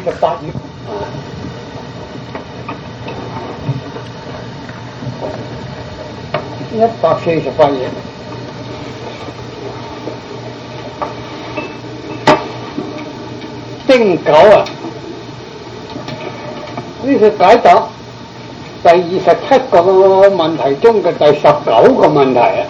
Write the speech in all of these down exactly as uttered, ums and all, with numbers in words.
十八頁，一百四十八頁。經九啊，呢個解答第二十七個問題中嘅第十九個問題啊。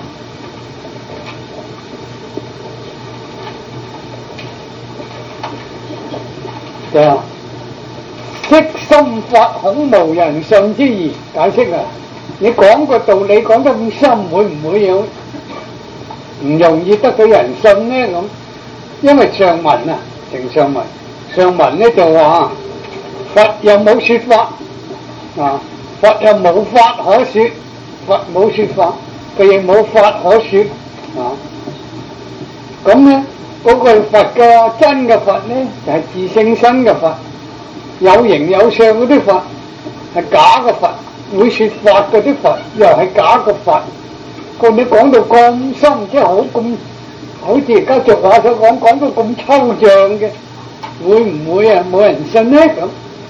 就悉心發恐無人信之疑，解釋啊！你講個道理講得咁深，會唔會有唔容易得到人信呢？咁因為上文啊，成上文。上文咧就話佛又冇說法啊，佛又冇法可說，佛冇說法，佢亦冇法可說啊。咁咧嗰個佛嘅真嘅佛咧就係、是、自性身嘅佛，有形有相嗰啲佛係假嘅佛，會說法嗰啲佛又係假嘅佛。個你講到咁深，即係好咁，好似而家俗話所講，講到咁抽象嘅。會唔會啊？冇人信呢？咁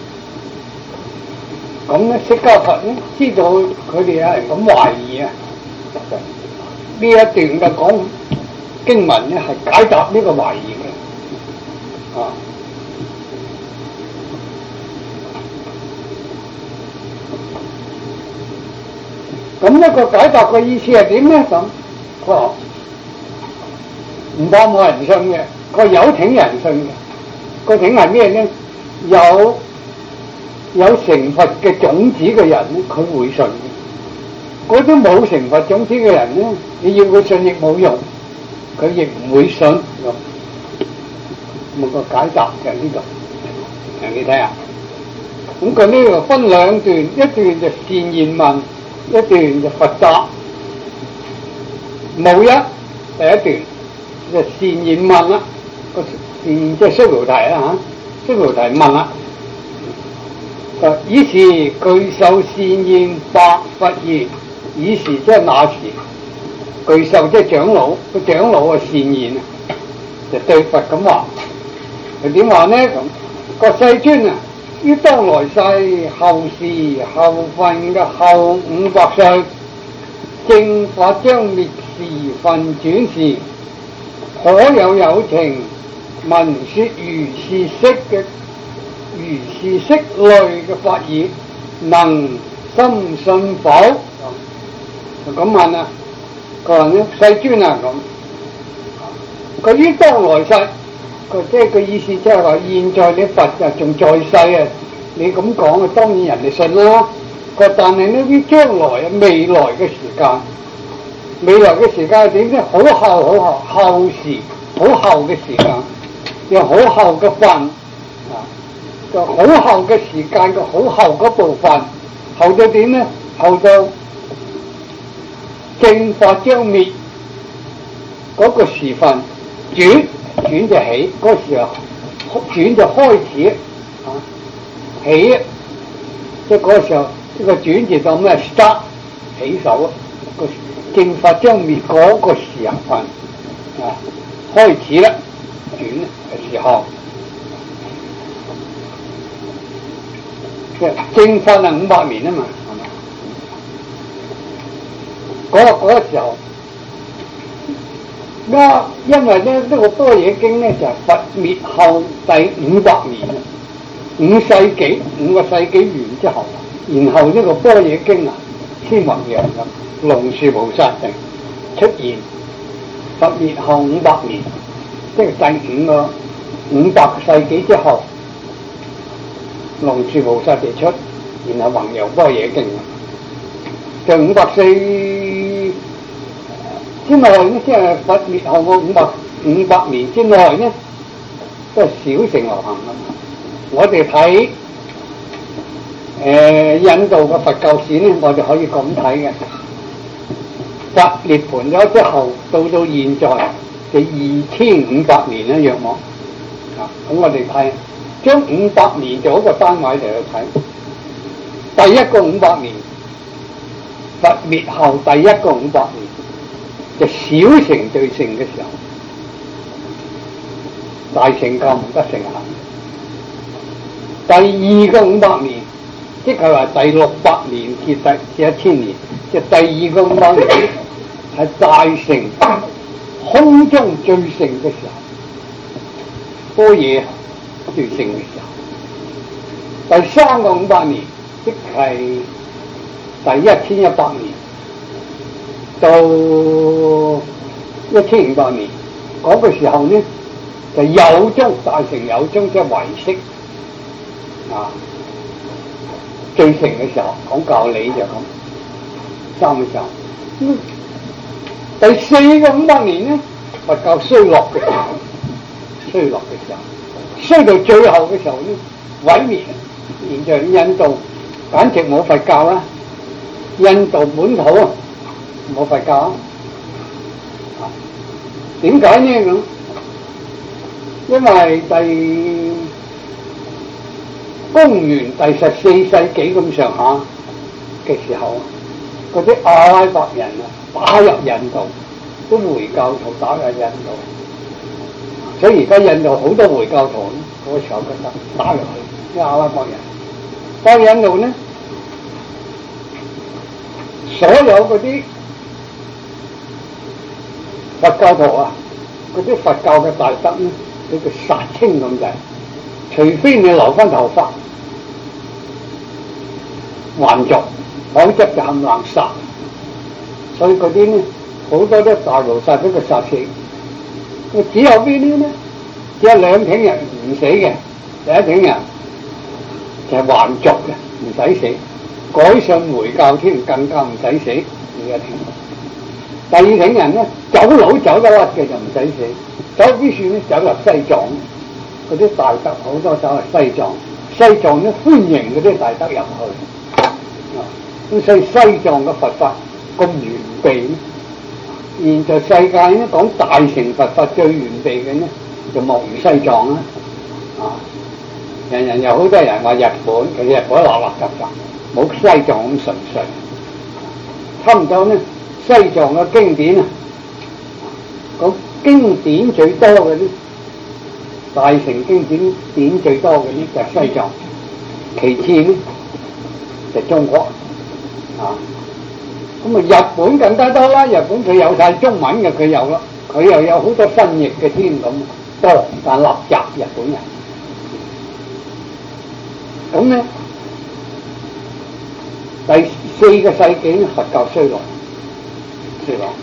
咁咧，釋迦佛咧知道佢哋有人咁懷疑啊。呢一段嘅講經文咧係解答呢個懷疑嘅啊。咁呢個解答嘅意思係點咧？咁佢話唔怕冇人信嘅，佢有挺人信嘅。個挺係咩咧？有有成佛嘅種子嘅人咧，佢會信嘅。嗰啲冇成佛種子嘅人咧，你要佢信亦冇用，佢亦唔會信。咁冇個解答就係呢度。你睇下，咁佢呢度分兩段，一段就善言問，一段就佛答。無一第一段就善言問啦。嗯，即係須菩提啦嚇，須菩提問啦，以是具受善言白佛言，以是即係那時，具受即係長老，個長老嘅善言啊，就對佛咁話，佢點話呢？咁個世尊啊，於當來世後時後分嘅後五百歲，正法將滅時分轉時，可有有情聞說如是式嘅如是式類嘅法義，能深信否？就咁問啦。佢話咧，世尊啊，咁佢於當來世，佢即係個意思，即係話現在你佛啊仲在世啊，你咁講啊，當然人哋信啦。佢但係呢於將來啊未來嘅時間，未來嘅時間係點咧？好後好後後時好後嘅時間。有好後嘅分啊，個好後嘅時間個好後嗰部分，後到點咧？後到正法將滅嗰個時分，轉轉就起，嗰、那個、時候轉就開始啊，起即係嗰個時候呢、這個轉字就咩 start 起手啊，個正法將滅嗰個時分啊，開始啦。轉嘅時候，即係正法係五百年啊嘛，係嘛？嗰個嗰個時候，啱因為咧呢、這個般若經咧就係、是、佛滅後第五百年啊，五世紀五個世紀完之後，然後呢個般若經啊先弘揚咁，龍樹菩薩定出現，佛滅後五百年。即係第五個五百個世紀之後，龍樹菩薩地出，然後弘揚般若經。就五百歲之內咧，即係佛滅後個五百五百年之內咧，都係小乘流行啊！我哋睇誒印度嘅佛教史咧，我哋可以咁睇嘅。佛涅槃咗之後，到到現在。就二千五百年啦，約莫啊！咁我哋睇，將五百年做一個單位嚟去睇，第一個五百年，佛滅後第一個五百年，就小乘最盛嘅時候，大乘夠唔得盛行。 第二個五百年，即係話第六百年至第至一千年，即係第二個五百年係大乘空中最盛嘅時候，般若最盛嘅時候。第三個五百年，即係第一千一百年到一千五百年嗰、那個時候呢，就有宗大乘有宗，即係唯識啊，最盛嘅時候講教理就咁三個時候。嗯，第四個五百年呢，佛教衰落嘅時候，衰落嘅時候，衰到最後嘅時候呢，毀滅。現在印度簡直冇佛教啦，印度本土啊冇佛教，點解呢咁？因為第公元第十四世紀咁上下嘅時候，嗰啲阿拉伯人啊打入印度，都回教徒打入印度，所以而家印度好多回教徒咧，嗰個時候覺得打入去啲阿拉伯人。到印度呢，所有嗰啲佛教徒啊，嗰啲佛教嘅大德呢，俾佢殺清咁滯，除非你留翻頭髮還俗，否則就冚唪唥殺。所以嗰啲呢，好多啲大菩薩俾佢殺死。只有邊啲呢？只有兩挺人唔死嘅，第一挺人就係還俗嘅，唔使死，改信回教添，更加唔使死。呢一挺。第二挺人咧，走佬走得甩嘅就唔使死，走邊處咧？走入西藏，嗰啲大德好多走入西藏，西藏咧歡迎嗰啲大德入去。啊，咁所以西藏嘅佛法咁完備咧，現在世界咧講大乘佛法最完備嘅咧，就莫如西藏啦。啊！人人有好多人話日本，其實日本垃垃雜雜，冇西藏咁純粹。差唔多呢，西藏嘅經典啊，講經典最多嘅啲大乘經典典最多嘅呢就係西藏，其次呢就中國啊。咁啊，日本更加多啦，日本佢有晒中文嘅，佢有啦，佢又有好多新譯嘅添咁多，但立雜日本人。咁咧，第四個世紀佛教衰落，衰落，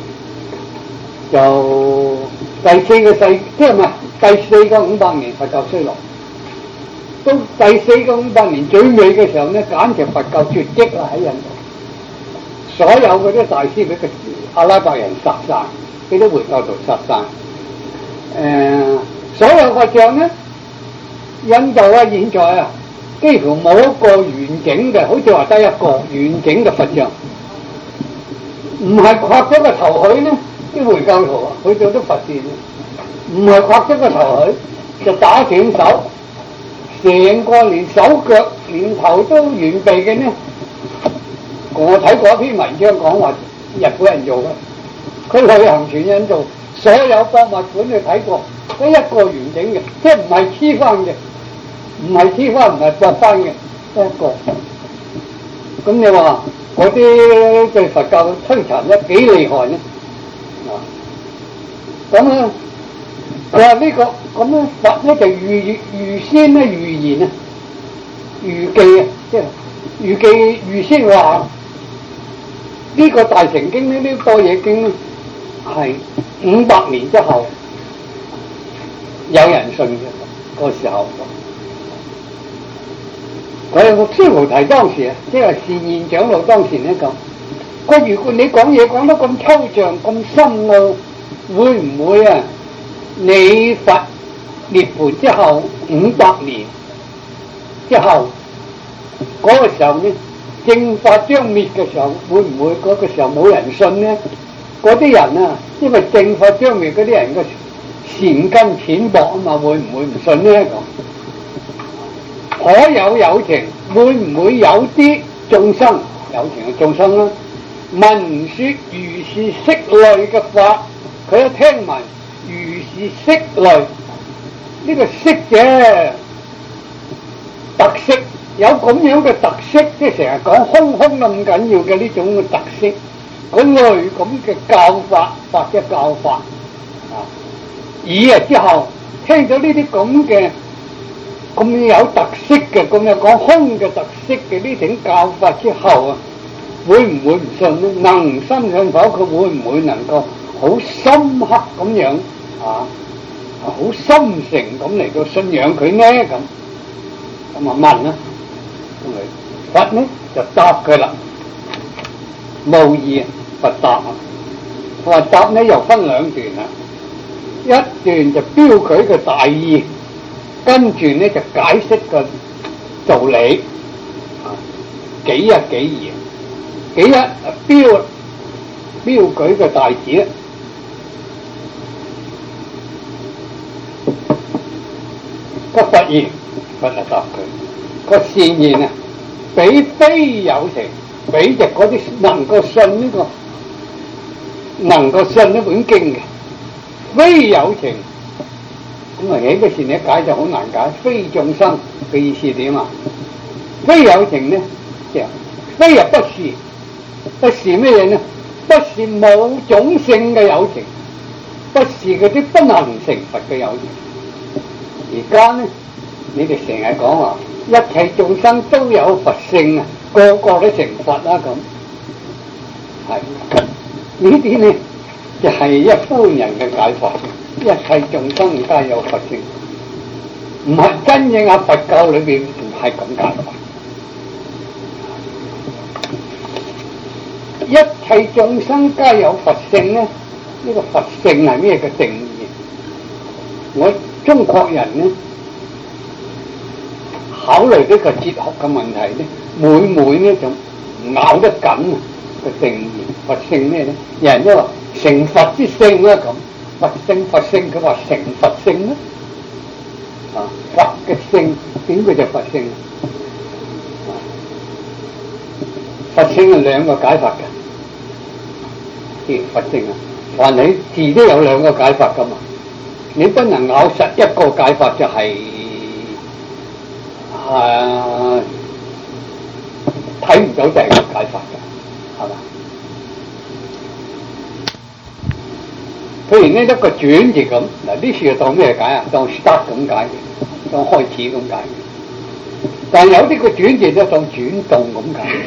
就第四個世，即係唔係第四個五百年佛教衰落，到第四個五百年最尾嘅時候咧，簡直佛教絕跡啦喺印度，所有嗰啲大師俾佢阿拉伯人殺晒，俾啲回教徒殺晒，誒、呃，所有佛像咧，印度啊現在啊。幾乎冇一個完整嘅，好似話得一個完整嘅佛像，唔係刮咗個頭去呢啲回教徒啊，去做啲佛殿，唔係刮咗個頭去就打斷手，成個連手腳連頭都完備嘅呢。我睇過一篇文章講話日本人做嘅，佢旅行全印度，所有博物館你睇過，得一個完整嘅，即係唔係黐翻嘅。唔係黐翻，唔係駁翻嘅一個。咁你話嗰啲對佛教推陳咧幾厲害咧？啊，咁咧，佢話呢個咁咧佛咧就預預先咧預言啊，預記啊，即係預記預先話呢個大乘經呢，呢個般若經咧係五百年之後有人信嘅個時候。我有個蕭菩提當時啊，即係善現長老當時咧講，佢如果你講嘢講得咁抽象咁深奧，會唔會啊？你佛涅槃之後五百年之後嗰、那個時候咧，正法將滅嘅時候，會唔會嗰個時候冇人信呢？嗰啲人啊，因為正法將滅嗰啲人嘅善根淺薄啊嘛，會唔會唔信呢？咁？可有有情，會唔會有啲眾生有情嘅眾生啦？聞說如是色類嘅法，佢一聽聞如是色類，呢、這個色者特色，有咁樣嘅特色，即係成日講空空咁緊要嘅呢種嘅特色，嗰類咁嘅教法或者教法啊，二日之後聽到呢啲咁嘅咁有特色嘅咁有講空嘅特色嘅呢種教法之後啊，會唔會唔信呢？能心信否？佢會唔會能夠好深刻咁樣啊？好深誠咁嚟到信仰佢呢？咁咁啊問啦，咁嚟佛呢就答佢啦，無疑佛答啊。佛答呢又分兩段啦，一段就標佢嘅大意，跟住呢就解釋個道理啊，幾日幾夜，幾日標標舉嘅大旨。個佛言，佛就答佢個善言啊，彼非有情，彼就嗰啲能夠信呢、這個，能夠信呢本經嘅，非有情。咁啊，呢個善一解就好難解，非眾生嘅意思點啊？非有情呢，即係非又不是，不是咩嘢呢？不是冇種性嘅有情，不是嗰啲不能成佛嘅有情。而家呢，你哋成日講話一切眾生都有佛性啊，個個都成佛啦咁，係呢啲呢就係、是、一般人嘅解法。一切眾生皆有佛性，唔係真正喺佛教裏邊唔係咁解法。一切眾生皆有佛性呢，呢、這個佛性係咩嘅定義？我中國人呢考慮呢個哲學嘅問題呢，每每呢就咬得緊啊個定義。佛性咩呢？有人都話成佛之性啦咁，佛性佛性，佢話成佛性啦，啊佛嘅性點叫做佛性？佛性係兩個解法嘅，啲佛性啊，凡你字都有兩個解法噶嘛。你不能咬實一個解法就係誒睇唔到第二個解法嘅，係嘛？譬如呢一個轉字咁，嗱呢次就當咩解啊？當 start 咁解嘅，當開始咁解嘅。但有啲個轉字都當轉動咁解。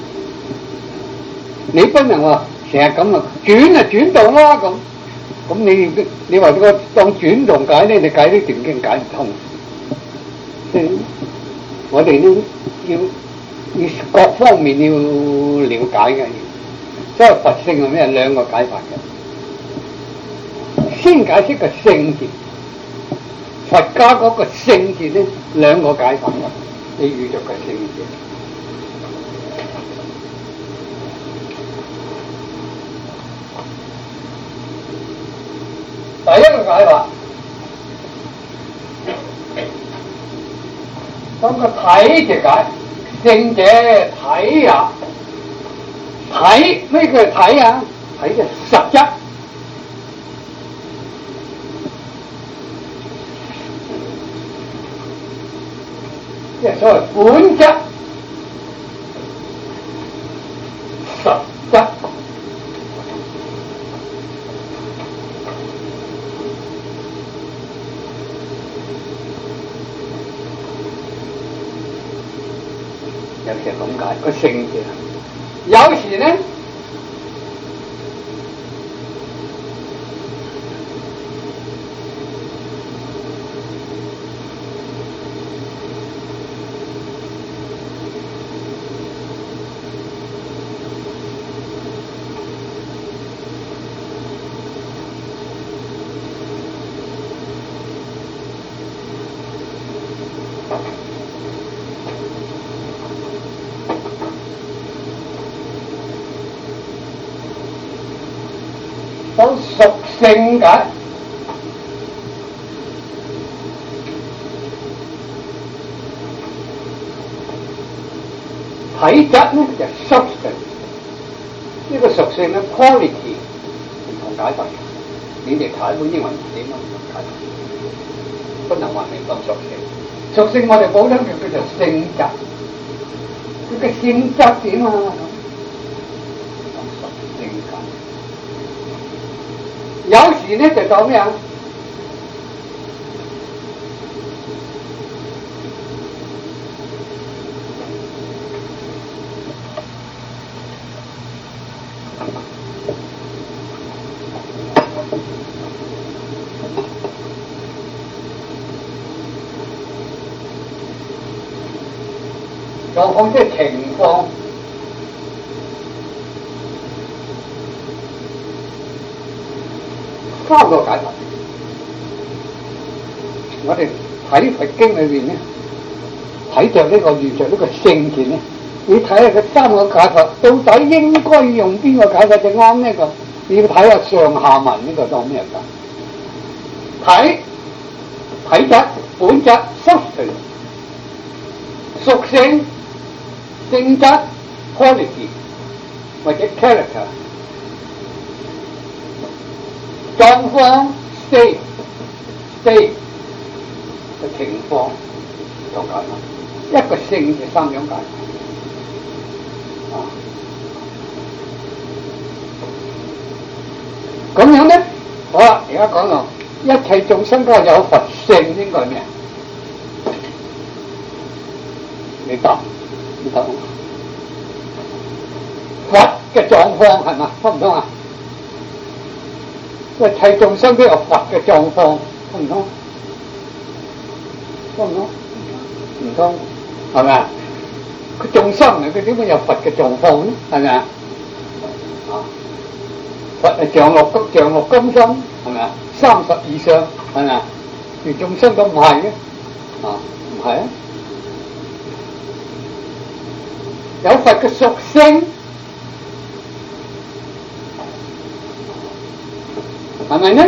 你不能話成日咁啊，轉啊轉動啦咁。咁你你話個當轉動解咧，你解呢段經解唔通。即係我哋呢要要各方面要了解嘅，所以佛性係咩？兩個解法嘅。先解釋個聖字，佛家嗰個聖字咧兩個解法嘅，你遇着個聖字。第一個解法，咁個體就解，聖者體也，體咩叫體啊？體嘅實質，即係所謂本質、實質。有時咁解個聖字，有時呢當屬性解，體質呢就 substance， 呢個屬性呢 quality 唔同解法。你哋睇本英文點樣解法？ 不能話明講屬性。屬性我哋普通叫叫做性質，佢嘅性質點啊？性格有時咧就講咩啊？狀況即係情況，三個解法。我哋睇佛經裏邊咧，睇着呢個遇着呢個聖字咧，你睇下佢三個解法，到底應該用邊個解法就啱呢個？你要睇下上下文呢個當咩㗎？睇體質、本質、substance、屬性。性質 quality 或者 character， 狀況 state state 嘅情況同解法，一個性嘅三種解法。啊，咁樣咧，好啦，而家講到一切眾生都係有佛性，應該係咩？你答。佛嘅狀況係嘛？通唔通啊？一切眾生都有佛嘅狀況，通唔通？通唔通？唔通，係咪啊？佢眾生嚟，佢點會有佛嘅狀況咧？係咪啊？啊，佛係像六金，像六金身，係咪啊？三十以上，係咪啊？而眾生都唔係嘅，啊，唔係啊？有佛嘅屬性，係咪呢？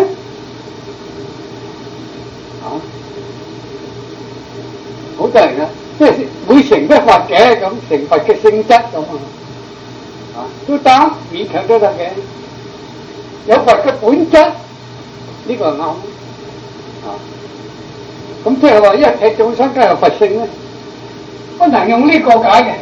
啊，好多人啊，即係會成得佛嘅，咁成佛嘅性質咁啊，都得，勉強都得嘅。有佛嘅本質，呢、這個係啱啊。咁即係話一切眾生皆有佛性咧，不能用呢個解嘅。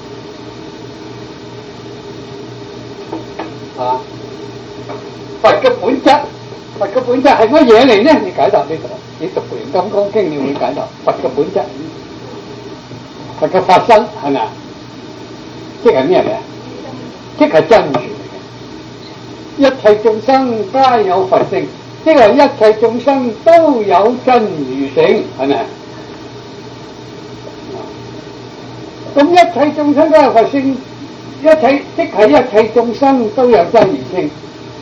啊！佛嘅本質，佛嘅本質係乜嘢嚟呢？你解答呢個，你讀完《金剛經》你會解答佛嘅本質，佛嘅法身係咪啊？即係咩嚟？即係真如嚟嘅。一切眾生皆有佛性，即係一切眾生都有真如性，係咪啊？咁一切眾生都有佛性。一切即係一切眾生都有真如性，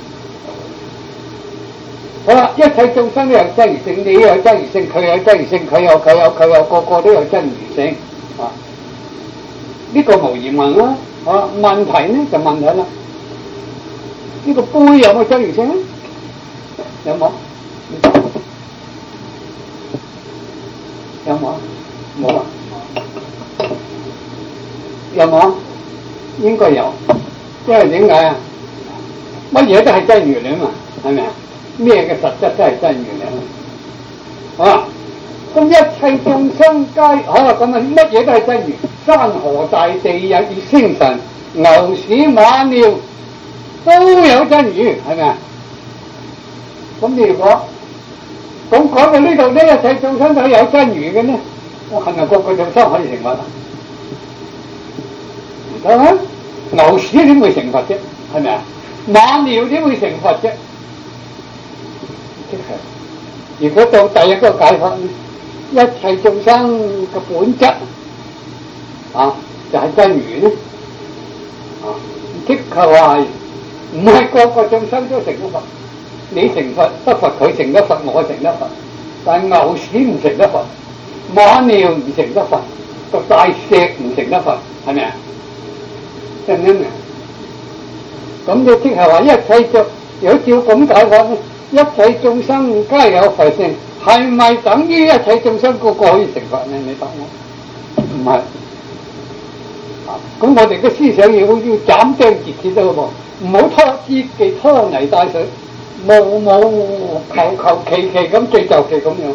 好啦，一切眾生都有真如性，你有真如性，佢有真如性，佢有佢有佢有，個個都有真如性，啊，呢、這個無疑問啦，啊，問題呢就問題啦，呢、這個杯有冇真如性咧？有冇？有冇？冇啊？有冇？應該有，因為點解啊？乜嘢都係真如嚟啊嘛，係咪啊？咩嘅實質都係真如嚟啊？好啦，咁一切眾生皆好啦，咁啊乜嘢都係真如，山河大地、日月星辰、牛屎馬尿都有真如，係咪啊？咁你如果咁講到呢度呢，一切眾生都有真如嘅呢，我係咪個個眾生可以成佛啊？係咪？牛屎點會成佛啫？係咪啊？馬尿點會成佛啫？即係，如果到第一個解法，一切眾生嘅本質啊，就係、是、真如咧。啊，即係話唔係個個眾生都成咗佛，你成佛得佛，佢成得佛，我成得佛，但係牛屎唔成得佛，馬尿唔成得佛，個大石唔成得佛，係咪啊？真唔真啊？咁你即係話一切眾，如果照咁解法咧，一切眾生皆有佛性，係咪等於一切眾生個個可以成佛咧？你答我，唔係。咁我哋嘅思想要要斬釘截鐵得咯噃，唔好拖自己拖泥帶水，冇冇求求其其咁最就其咁樣，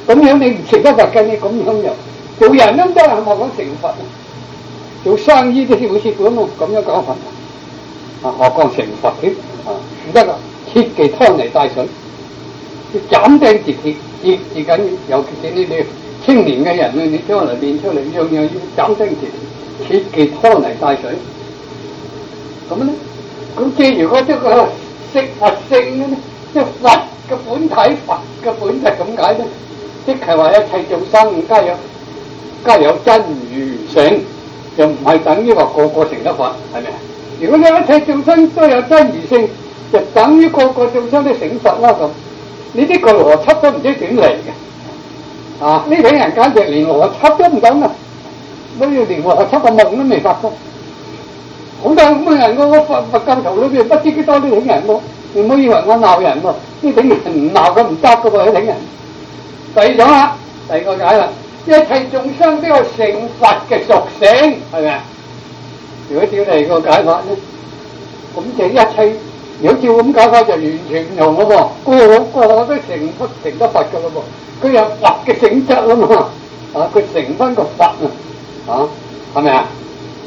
咁樣你唔成得佛嘅，你咁樣又做人都唔得，係咪講成佛啊？做生意都好似咁啊，咁樣講法啊，何況成佛添啊？唔得噶，切忌拖泥帶水，要斬釘截鐵，至至緊要。尤其是呢啲青年嘅人咧，你將來練出嚟，樣樣要斬釘截鐵，切忌拖泥帶水。咁咧，咁即如果即個識佛性嘅咧，即佛嘅本體，佛嘅本質咁解咧，即係話一切眾生皆有皆有真如性，就唔係等於話個個成得佛，係咪啊？如果你一切眾生都有真如性，就等於個個眾生都成佛啦咁。你呢個邏輯都唔知點嚟嘅，啊！呢啲人簡直連邏輯都唔懂啊，乜嘢連邏輯嘅夢都未發過。好多咁嘅人，個佛佛教徒裏邊不知幾多呢啲人喎，你唔好以為我鬧人喎，呢啲人唔鬧佢唔得嘅喎，呢啲人。第二種啦，第二個解啦，一切眾生都有成佛嘅屬性，係咪啊？如果照你個解法咧，咁就一切，如果照咁解法就完全唔同咯喎，個個個都成佛成得佛嘅咯喎，佢有佛嘅性質啊嘛，啊佢成翻個佛啊，啊係咪啊？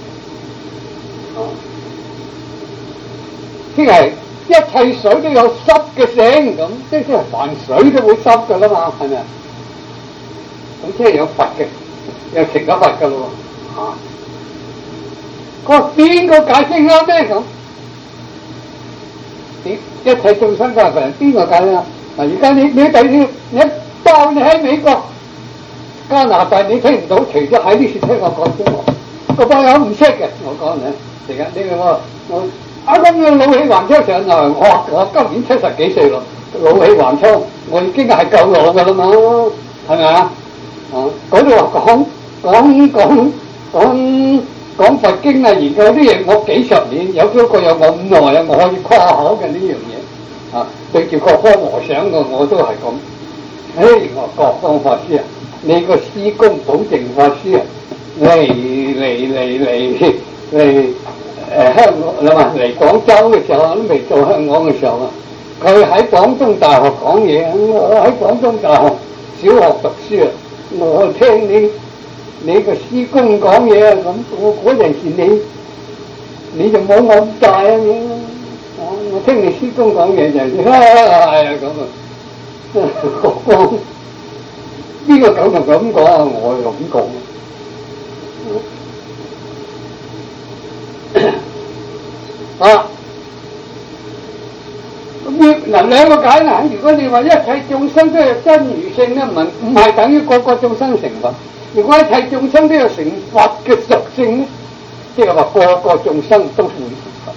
即係一切水都有濕嘅性，咁即係凡水都會濕噶啦嘛，係咪啊？咁即係有佛嘅，有成咗佛噶咯喎，啊！個邊個解釋啱咩咁？你一切眾生都係佛，邊個解啊？嗱，而家你你第啲你當你喺美國、加拿大，你聽唔到，除咗喺呢處聽我講啫喎，個班友唔識嘅，我講你。成日呢個我我啊咁樣老氣橫秋上啊！我我今年七十幾歲咯，老氣橫秋，我已經係夠老噶啦嘛，係咪啊？啊，嗰度話講講講講講佛經啊，研究啲嘢，我幾十年有幾個有我咁耐啊，我可以誇口嘅呢樣嘢啊！對住個方和尚嘅我都係咁。唉、哎，我國光法師啊，你個師公保證法師啊，嚟嚟嚟嚟嚟。誒、呃、香港你話嚟廣州嘅時候，都未到香港嘅時候啊，佢喺廣東大學講嘢，我喺廣東大學小學讀書啊，我聽你你個師公講嘢啊，咁我嗰陣時你你就冇我咁大啊你，我我聽你師公講嘢就係啊咁啊，講邊個講就咁講啊，我又咁講。啊，咁嗱兩個解啦。如果你話一切眾生都有真如性咧，唔係唔係等於個個眾生成佛。如果一切眾生都有成佛嘅屬性咧，即係話個個眾生都會成佛。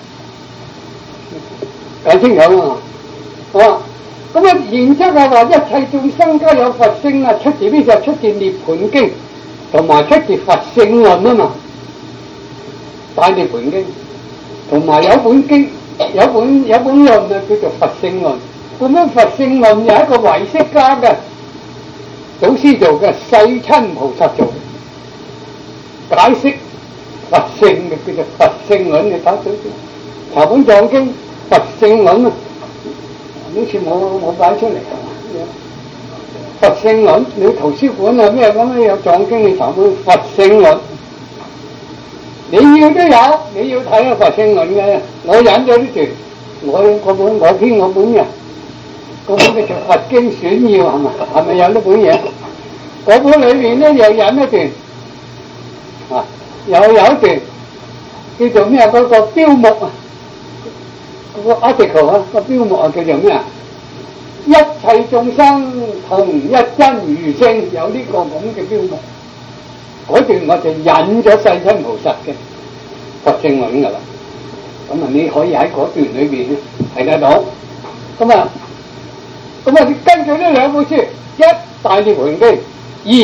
解清楚啦，好啊。咁啊，然之後係話一切眾生皆有佛性啊，出自呢就出自《涅槃經》同埋出自《佛性論》啊嘛，《大涅槃經》。同埋有本經有本有本論啊，叫做《佛性論》。咁樣《佛性論》有一個唯識家嘅祖師做嘅，世親菩薩做嘅解釋佛性嘅，叫做《佛性論》。你睇到查本藏經《佛性論》啊，好似我我擺出嚟係嘛？《佛性論》你圖書館啊咩咁樣有藏經，你查本《佛性論》。你要都有，你要睇下佛性論嘅，我引咗呢段，我嗰本我編我本嘅，嗰本叫做《佛經選要》係咪？係咪有呢本嘢？嗰本裏面咧又引一段，啊，又有一段叫做咩？嗰個標目啊，嗰個 article 啊，個標目啊叫做咩啊？一切眾生同一真如性，有呢個咁嘅標目。嗰段我就引咗世親菩薩嘅佛性論噶啦，咁啊你可以喺嗰段裏邊咧睇得到，咁啊，咁啊根據呢兩本書，一大涅槃經，二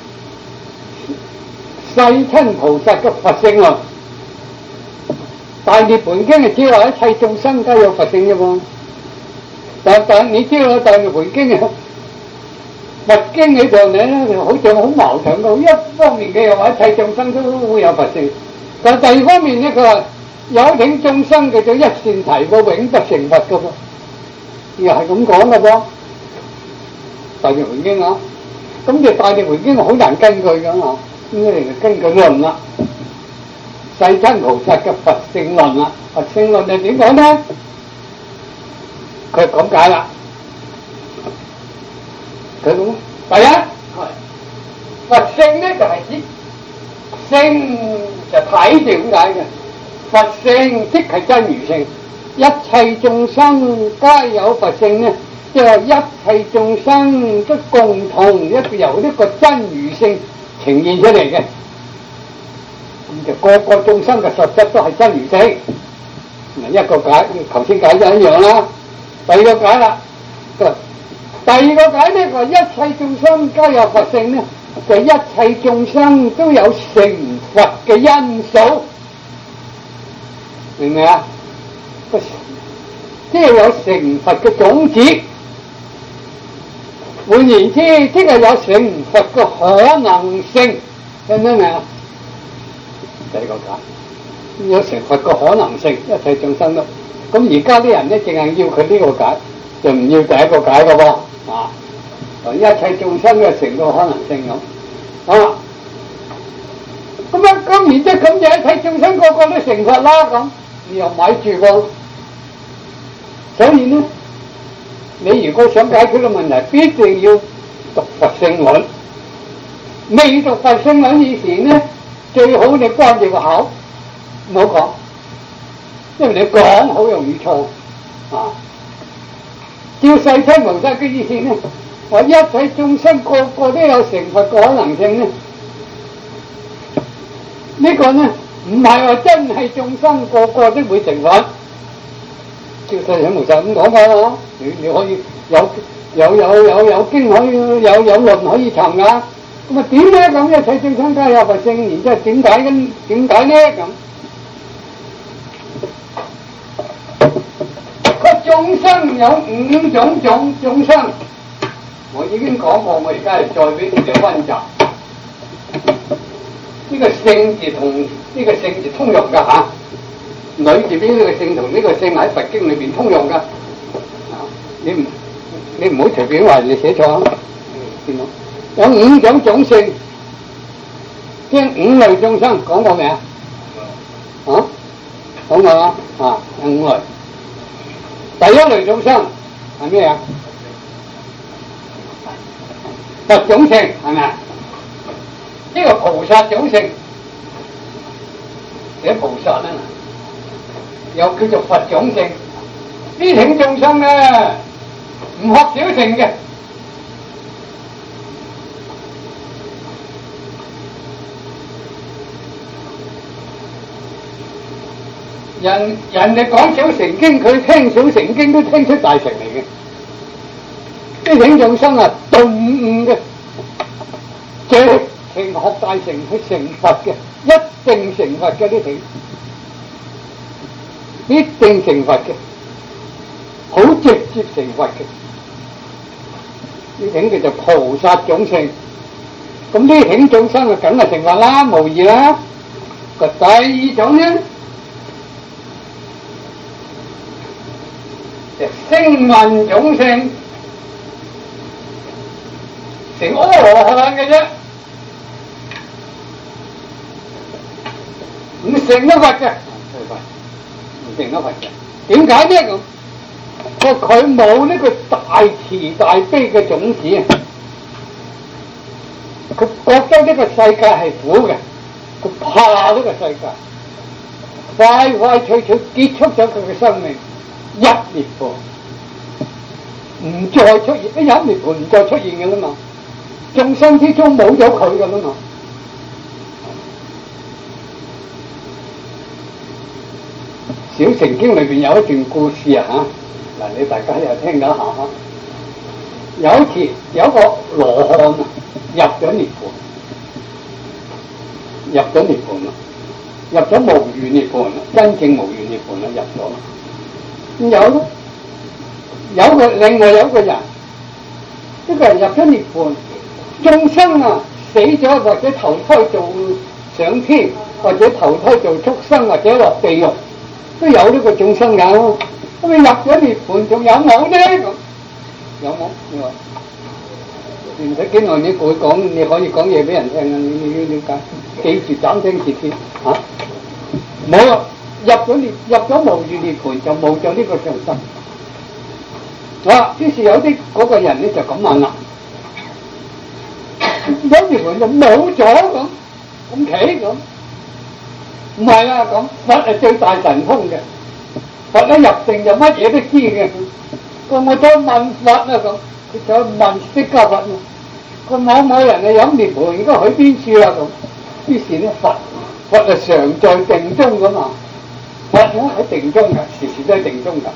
世親菩薩嘅佛性論。大涅槃經係只話一切眾生皆有佛性啫喎，但但你知道大涅槃經啊？佛經裏頭咧，好似好矛盾嘅。一方面佢又話一切眾生都會有佛性，但第二方面咧，佢話有請眾生叫做一線提過永不成佛嘅噃，又係咁講嘅噃。大涅槃經啊， 咁就《大乘回經》好難根據㗎嘛，咁你就根據論啦，世親菩薩嘅佛性論啦，佛性論係點講咧？佢講解啦，佢講第一，佛性咧就係指性就體點解嘅？佛性即係真如性，一切眾生皆有佛性咧，即係話一切眾生都共同一個由呢個真如性呈現出嚟嘅，咁就個個眾生嘅實質都係真如性。一個解，頭先解咗一樣啦。第二個解啦，第二個解咧，話一切眾生皆有佛性咧，就一切眾生都有成佛嘅因素，明唔明啊？即係有成佛嘅種子，換言之，即係有成佛嘅可能性，明唔明啊？第二個解，有成佛嘅可能性，一切眾生都。咁而家啲人咧，淨係要佢呢個解，就唔要第一個解嘅喎，啊！一切眾生嘅成個可能性咁，啊！咁啊，咁然之後咁就一切眾生個個都成佛啦，咁你又買住喎。所以咧，你如果想解決個問題，必定要讀佛性論。未讀佛性論以前咧，最好你關住個口，唔好講。因為你講好容易錯啊！照世親菩薩嘅意思咧，話一切眾生個個都有成佛嘅可能性咧，這個、呢個咧唔係話真係眾生個個都會成佛。照世親菩薩咁講法喎，你你可以有有有有有經可以有有論可以尋噶。咁啊點咧咁？一切眾生皆有佛性，然之後點解咁？點解咧咁？眾生有五種種眾生，我已經講過，我而家係再俾你哋溫習。呢、這個性字同呢、這個性字通用噶吓，女字邊呢個性同呢個性喺佛經裏邊通用噶。你唔你唔好隨便話人哋寫錯啊！見到有五種種性，即係五類眾生，講過未啊？啊，講過啦，啊，有五類。第一類眾生係咩啊？佛種性係咪啊？呢個菩薩種性，寫菩薩啊，又叫做佛種性。呢種眾生咧，唔學小乘嘅，人人哋講小乘經，佢聽小乘經都聽出大乘嚟嘅。呢種眾生啊，頓悟嘅，直情學大乘去成佛嘅，一定成佛嘅呢種，一定成佛嘅，好直接成佛嘅。呢種叫做菩薩種性。咁呢種眾生啊，梗係成佛啦，無疑啦。個第二種咧，聲聞種性，成阿羅漢嘅啫，唔成得佛嘅，唔成得佛嘅。點解呢？咁，個佢冇呢個大慈大悲嘅種子啊！佢覺得呢個世界係苦嘅，佢怕呢個世界，快快脆脆結束咗佢嘅生命，一涅槃。唔再出現，一入涅槃唔再出現嘅啦嘛，眾生之中冇咗佢嘅啦嘛。小乘經裏邊有一段故事啊嚇，嗱你大家又聽到下嚇。有一次有一個羅漢啊入咗涅槃，入咗涅槃啦，入咗無餘涅槃啦，真正無餘涅槃啦，入咗啦。咁有咯。有個另外有一個人，呢個人入咗涅槃，眾生啊死咗或者投胎做上天，或者投胎做畜生，或者落地獄，都有呢個眾生噶。咁你入咗涅槃，仲有冇呢？咁有冇？你話唔使幾耐你會講，你可以講嘢俾人聽啊！你你要了解，記住斬釘截鐵嚇。冇啊，入咗涅入咗無餘涅盤就冇咗呢個上身。啊！於是有啲嗰個人咧就咁問啦，有涅盤就冇咗咁，咁奇咁。唔係啊，咁佛係最大神通嘅，佛一入定就乜嘢都知嘅。個我再問佛啊咁，佢再問釋迦佛啊，個某某人係飲涅盤，而家去邊處啊咁？於是咧佛佛係常在定中噶嘛，佛咧喺定中噶，時時都喺定中噶。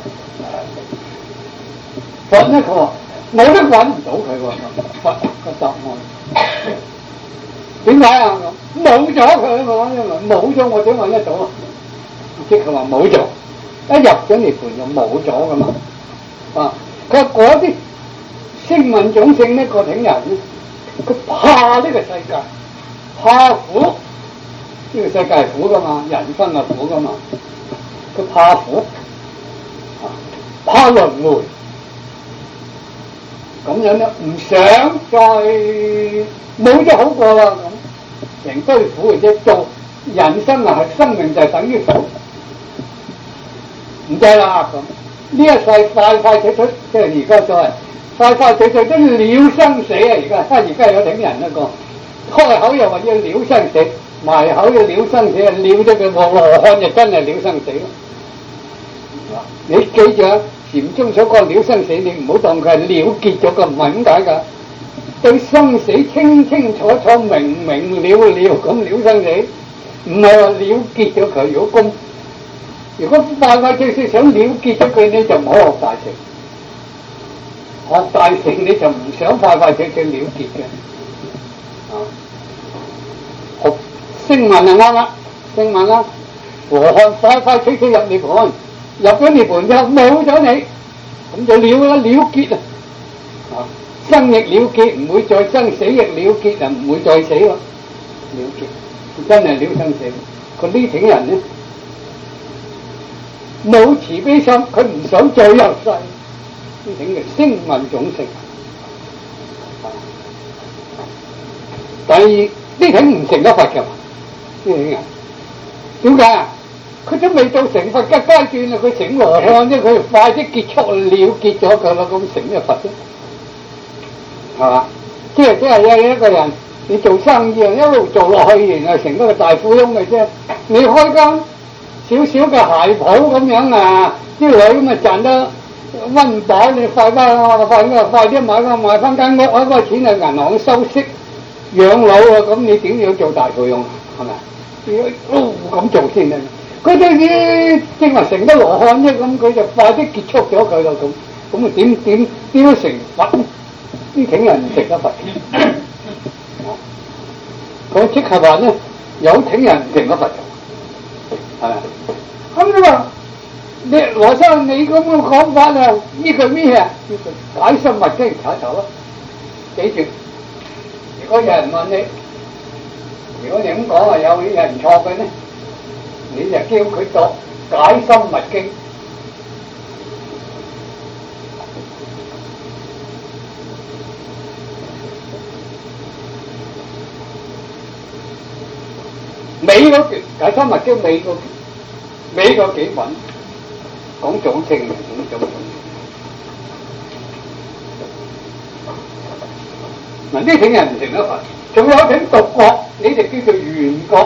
佛咧佢話我都揾唔到佢喎，佛個答案點解啊？冇咗佢啊嘛，因為冇咗我點揾得到啊？即係佢話冇咗，一入咗涅盤就冇咗噶嘛。啊，佢話嗰啲聲聞種性呢個頂人咧，佢怕呢個世界，怕苦，呢、這個世界係苦噶嘛，人生係苦噶嘛，佢怕苦，啊，怕輪迴。咁樣咧，唔想再冇咗好過啦咁，成堆苦嘅啫。做人生啊，係生命就係等於苦，唔得啦咁。呢一世快快脆脆，即係而家所謂快快脆脆都了生死啊！而家，而家有頂人一個開口又話要了生死，埋口要了生死啊！了咗佢羅漢就真係了生死咯。你記住啊！禪宗所講了生死，你唔好當佢係了結咗個，唔係咁解噶。對生死清清楚楚、明明了了咁了生死，唔係話了結咗佢。如果咁，如果快快脆脆想了結咗佢，你就唔好學大乘。學大乘你就唔想快快脆脆了結嘅。啊，學聲聞就啱啦，聲聞啦，羅漢快快脆脆入涅盤。入咗涅盤之後冇咗你，咁就了啦，了結啊！啊，生亦了結，唔會再生；死亦了結啊，唔會再死咯。了結，真係了生死。佢呢種人咧冇慈悲心，佢唔想再入世。呢種嘅聲聞種性。第二，呢種唔成得佛嘅，呢種人點解啊？佢都未到成佛嘅階段啊！佢成羅漢啫，佢快啲結束了結咗佢啦，咁成咩佛啫？係嘛？即係即係有一個人，你做生意啊，一路做落去，然後成咗個大富翁嘅啫。你開間少少嘅鞋鋪咁樣啊，啲女咁啊賺得溫飽，你快翻快啲快啲買翻買翻間屋，嗰個錢喺銀行收息養老啊！咁你點樣做大富翁啊？係咪？要咁做先啊！佢對啲正話成得羅漢啫，咁佢就快啲結束咗佢咯，咁咁啊點點點樣成佛？呢種人唔成得佛。佢即係話咧，有種人唔成得佛，係咪？咁你話你羅生你咁嘅講法啊？呢個咩啊？呢個解深密經睇頭咯。記住，如果有人問你，如果你咁講啊，有人錯嘅咧？你就叫佢讀解深密經，尾嗰段解深密經尾嗰尾嗰幾品講種性嘅，講種性。嗱呢種人唔成得佛，仲有一種獨覺，你哋叫做緣覺。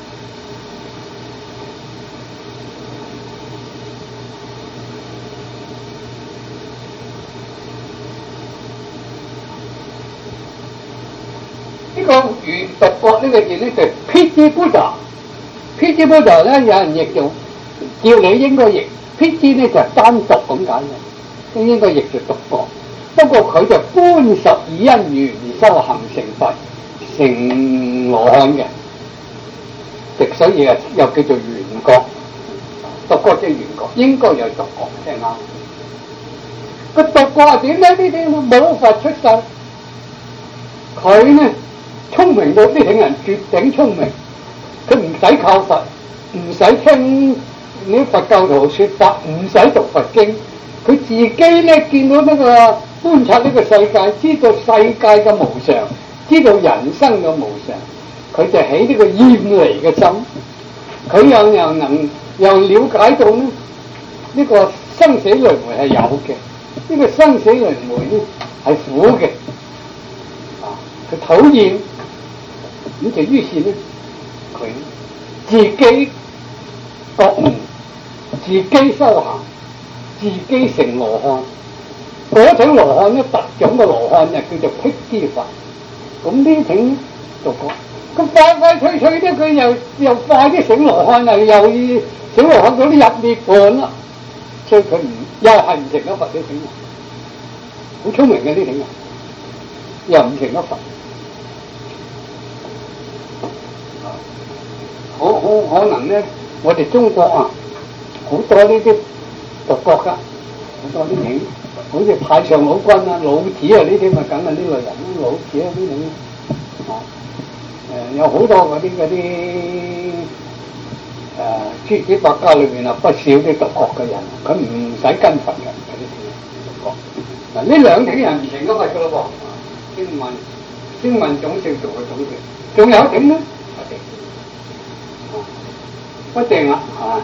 呢個緣獨覺呢個字咧就係辟支菩薩，辟支菩薩咧有人譯做叫你應該譯辟支咧就係單獨咁解嘅，應該譯做獨覺。不過佢就觀十二因緣修行成佛成羅漢嘅，直所以啊又叫做緣覺。獨覺即係緣覺，應該有獨覺先啱。個獨覺係點咧？呢啲冇佛出世，佢呢？聰明到呢種人絕頂聰明，佢唔使靠佛，唔使聽你佛教徒說法，唔使讀佛經，佢自己咧見到呢個觀察呢個世界，知道世界嘅無常，知道人生嘅無常，佢就起呢個厭離嘅心，佢又又能又了解到呢呢、這個生死輪迴係有嘅，呢、這個生死輪迴呢係苦嘅，啊，佢討厭，咁就於是呢，佢自己覺悟，自己修行，自己成羅漢。嗰種羅漢咧，特種嘅羅漢就叫做辟支佛。咁呢種就講，咁快快脆脆咧，佢又又快啲成羅漢，又又成羅漢嗰啲入涅槃啦。所以佢唔又係唔成咗佛呢種人，好聰明嘅呢種人，又唔成咗佛。好好可能咧，我哋中國啊，好多呢啲獨國家，好多啲影。好似太上老君啊、老子啊呢啲咪梗係呢類人咯，老子啊呢種啊，誒有好多嗰啲嗰啲誒諸子百家裏面啊，不少啲獨覺嘅人，佢唔使跟佛嘅嗰啲獨覺。嗱呢兩種人唔成咗佛嘅咯喎，聲聞聲聞種性做嘅種性，仲有一種咧不定，不定啦嚇。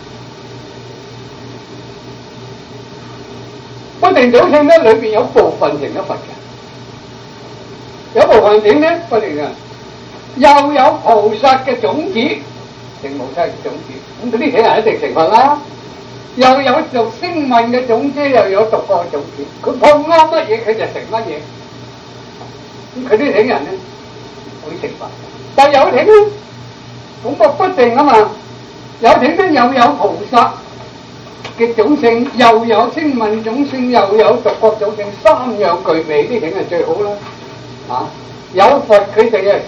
不定種性咧，裏邊有部分成咗佛嘅，有部分點咧？不定嘅，又有菩薩嘅種子，成菩薩嘅種子，咁嗰啲人一定成佛啦。又有做聲聞嘅種子，又有獨覺嘅種子，佢碰啱乜嘢，佢就成乜嘢。咁佢啲人咧會成佛，但有啲咧，咁啊不定啊嘛，有啲咧又有菩薩嘅種性，又有聲聞種性，又有獨覺種性，三樣具備，呢種係最好啦。啊，有佛佢哋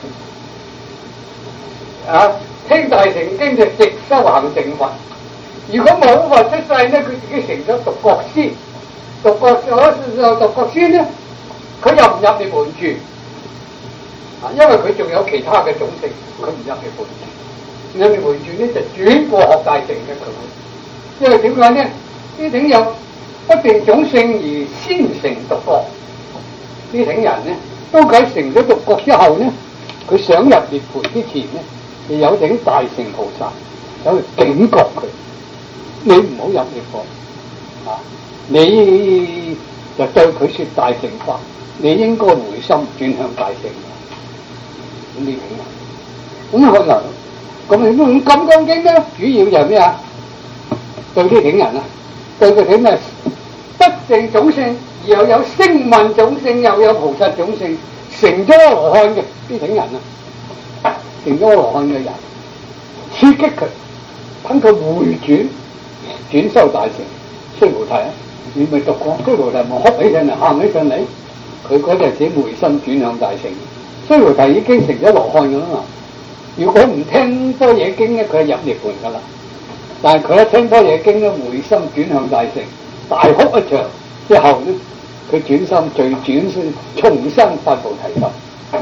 啊，啊聽大乘經就直修行成佛。如果冇佛出世咧，佢自己成咗獨覺先，獨覺咗就獨覺先咧，佢又唔入涅槃住。啊，因為佢仲有其他嘅種性，佢唔入涅槃住。入涅槃住咧就轉過學大乘嘅佢。因為點解呢？呢種有不定種性而先成獨覺，呢種人呢，都喺成咗獨覺之後呢，佢想入涅槃之前呢，就有種大乘菩薩走去警覺佢，你唔好入涅槃啊！你就對佢說大乘法，你應該回心轉向大乘。咁呢種人，咁可能咁你咁金剛經咧，主要就係咩啊？對呢種人啊，對佢哋咩不定種性，又有聲聞種性，又有菩薩種性，成咗羅漢嘅呢種人啊，成咗羅漢嘅人，刺激佢，等佢回轉，轉修大乘。須菩提啊，你咪讀過，須菩提咪哭起上嚟，喊起上嚟，佢嗰陣時回心轉向大乘。須菩提已經成咗羅漢噶啦嘛，如果唔聽多嘢經咧，佢係入涅槃噶啦。但係佢一聽多嘢經咧，回心轉向大乘，大哭一場之後咧，佢轉心再轉身，重新發菩提心。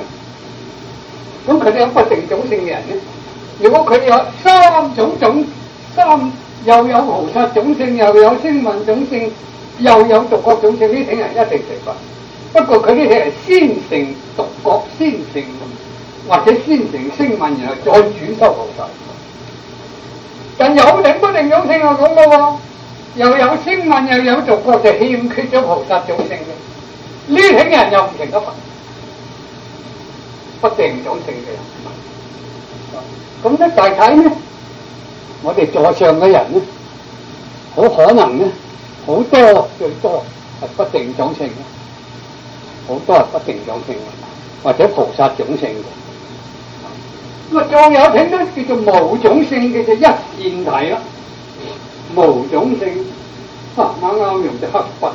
咁佢哋有不定種性嘅人咧，如果佢有三種種，三又有菩薩種性，又有聲聞種性，又有獨覺種性，呢啲人一定成佛。不過佢啲係先成獨覺，先成或者先成聲聞，然後再轉修菩薩。但有定不定種性啊咁嘅喎，又有聲聞又有獨覺，就欠缺咗菩薩種性嘅，呢種人又唔成得佛。不定種性嘅人，咁咧大體咧，我哋座上嘅人咧，好可能咧，好多最多係不定種性嘅，好多係不定種性嘅，或者菩薩種性嘅。咁啊，仲有種咧叫做無種性嘅，就一線體啦。無種性，啊啱啱用隻黑筆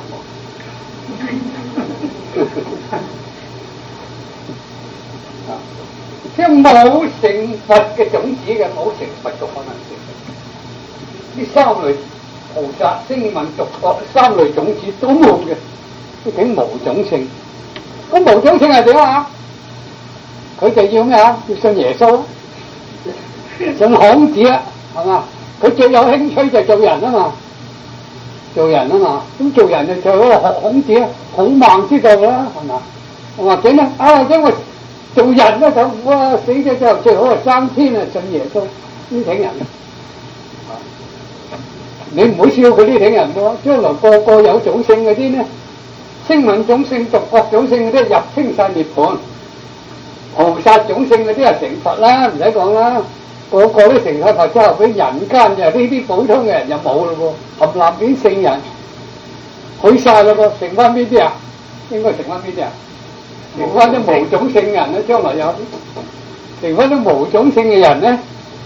啊，即係冇成佛嘅種子嘅，冇成佛嘅可能性。呢三類菩薩、聲聞、獨覺三類種子都冇嘅，呢種無種性。咁無種性係點啊？佢哋要咩啊？要信耶穌，信孔子啊，係嘛？佢最有興趣就做人啊嘛。 做人啊嘛，咁做人就就學孔子啊，孔孟之道啦，係嘛？或者咧啊，或者我做人咧就哇死咗之後最好係三天啊信耶穌呢挺人。你唔好笑佢呢挺人喎，將來個個有種姓嗰啲咧，聲聞種姓、獨覺種姓嗰啲入清晒涅槃，菩薩種姓嗰啲係成佛啦，唔使講啦。個個都成咗佛之後，俾人間就呢啲普通嘅人就冇咯喎，冚唪唥變聖人，去晒咯噃，剩翻邊啲啊？應該剩翻邊啲啊？剩翻啲無種姓人咧，將來有剩翻啲無種姓嘅人咧，